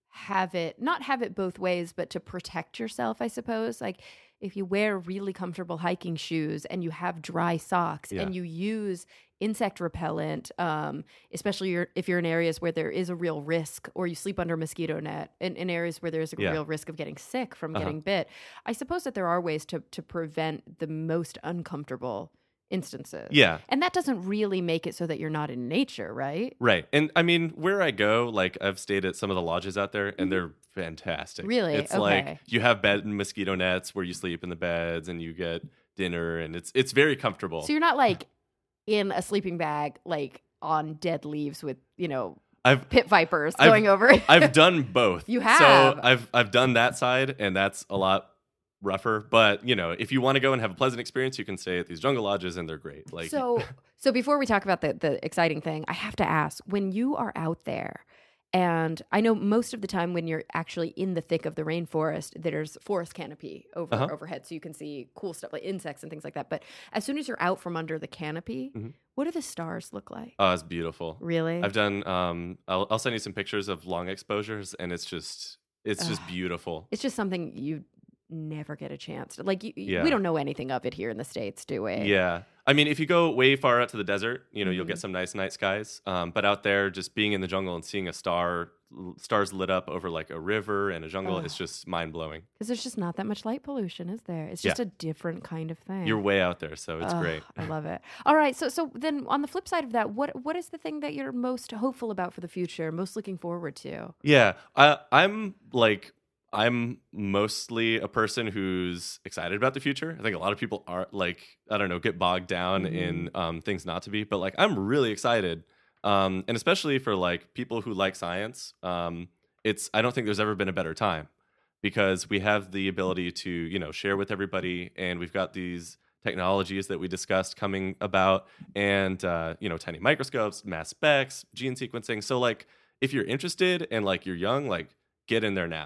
not have it both ways, but to protect yourself, I suppose. Like if you wear really comfortable hiking shoes and you have dry socks and you use insect repellent, especially if you're in areas where there is a real risk, or you sleep under a mosquito net in areas where there's a real risk of getting sick from getting bit. I suppose that there are ways to prevent the most uncomfortable instances. Yeah. And that doesn't really make it so that you're not in nature, right? Right. And I mean, where I go, like I've stayed at some of the lodges out there, and they're fantastic. Really? It's like you have bed and mosquito nets where you sleep in the beds, and you get dinner, and it's very comfortable. So you're not like in a sleeping bag, like on dead leaves with, pit vipers going over it. I've done both. You have. So I've done that side, and that's a lot rougher, but if you want to go and have a pleasant experience, you can stay at these jungle lodges, and they're great. Like so before we talk about the exciting thing, I have to ask, when you are out there, and I know most of the time when you're actually in the thick of the rainforest, there's forest canopy overhead, so you can see cool stuff like insects and things like that. But as soon as you're out from under the canopy, what do the stars look like? Oh, it's beautiful. Really? I've done I'll send you some pictures of long exposures, and it's just beautiful. It's just something you never get a chance to, we don't know anything of it here in the States, do we? Yeah. I mean, if you go way far out to the desert, you'll get some nice night skies. But out there, just being in the jungle and seeing stars lit up over like a river and a jungle, it's just mind blowing. Because there's just not that much light pollution, is there? It's just a different kind of thing. You're way out there, so it's great. I love it. All right, so then on the flip side of that, what is the thing that you're most hopeful about for the future, most looking forward to? Yeah, I'm mostly a person who's excited about the future. I think a lot of people are get bogged down in things not to be, but I'm really excited. And especially for people who like science, I don't think there's ever been a better time, because we have the ability to, share with everybody, and we've got these technologies that we discussed coming about, and, tiny microscopes, mass specs, gene sequencing. So if you're interested and you're young, get in there now.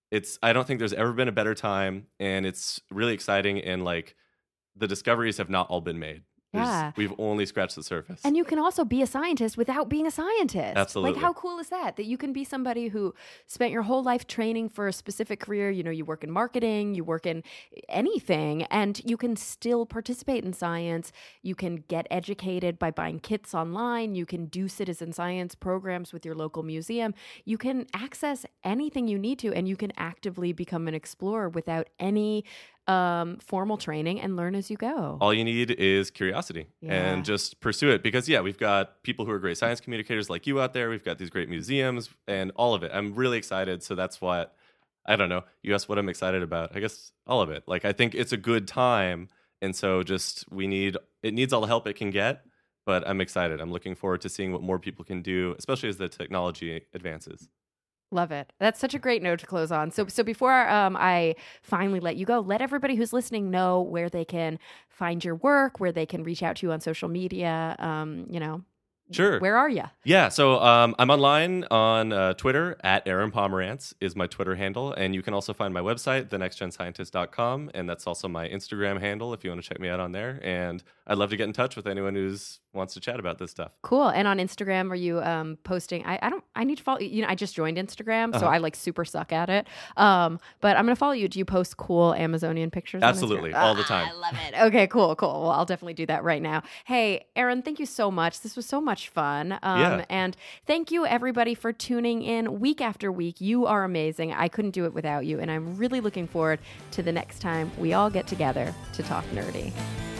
I don't think there's ever been a better time, and it's really exciting. And like the discoveries have not all been made. Yeah. We've only scratched the surface. And you can also be a scientist without being a scientist. Absolutely. Like, how cool is that? That you can be somebody who spent your whole life training for a specific career. You know, you work in marketing, you work in anything, and you can still participate in science. You can get educated by buying kits online. You can do citizen science programs with your local museum. You can access anything you need to, and you can actively become an explorer without any formal training and learn as you go. All you need is curiosity and just pursue it, because we've got people who are great science communicators like you out there. We've got these great museums and all of it. I'm really excited. So that's what, I don't know, you asked what I'm excited about. I guess all of it. Like, I think it's a good time. And so it needs all the help it can get, but I'm excited. I'm looking forward to seeing what more people can do, especially as the technology advances. Love it. That's such a great note to close on. So before I finally let you go, let everybody who's listening know where they can find your work, where they can reach out to you on social media. Sure. Where are you? Yeah, so I'm online on Twitter at Aaron Pomerantz is my Twitter handle, and you can also find my website, thenextgenscientist.com, and that's also my Instagram handle if you want to check me out on there. And I'd love to get in touch with anyone who wants to chat about this stuff. Cool. And on Instagram, are you posting? I need to follow. I just joined Instagram, so I like super suck at it. But I'm gonna follow you. Do you post cool Amazonian pictures? Absolutely, all the time. I love it. Okay, cool. Well, I'll definitely do that right now. Hey, Aaron, thank you so much. This was so much fun. And thank you everybody for tuning in week after week. You are amazing. I couldn't do it without you, and I'm really looking forward to the next time we all get together to talk nerdy.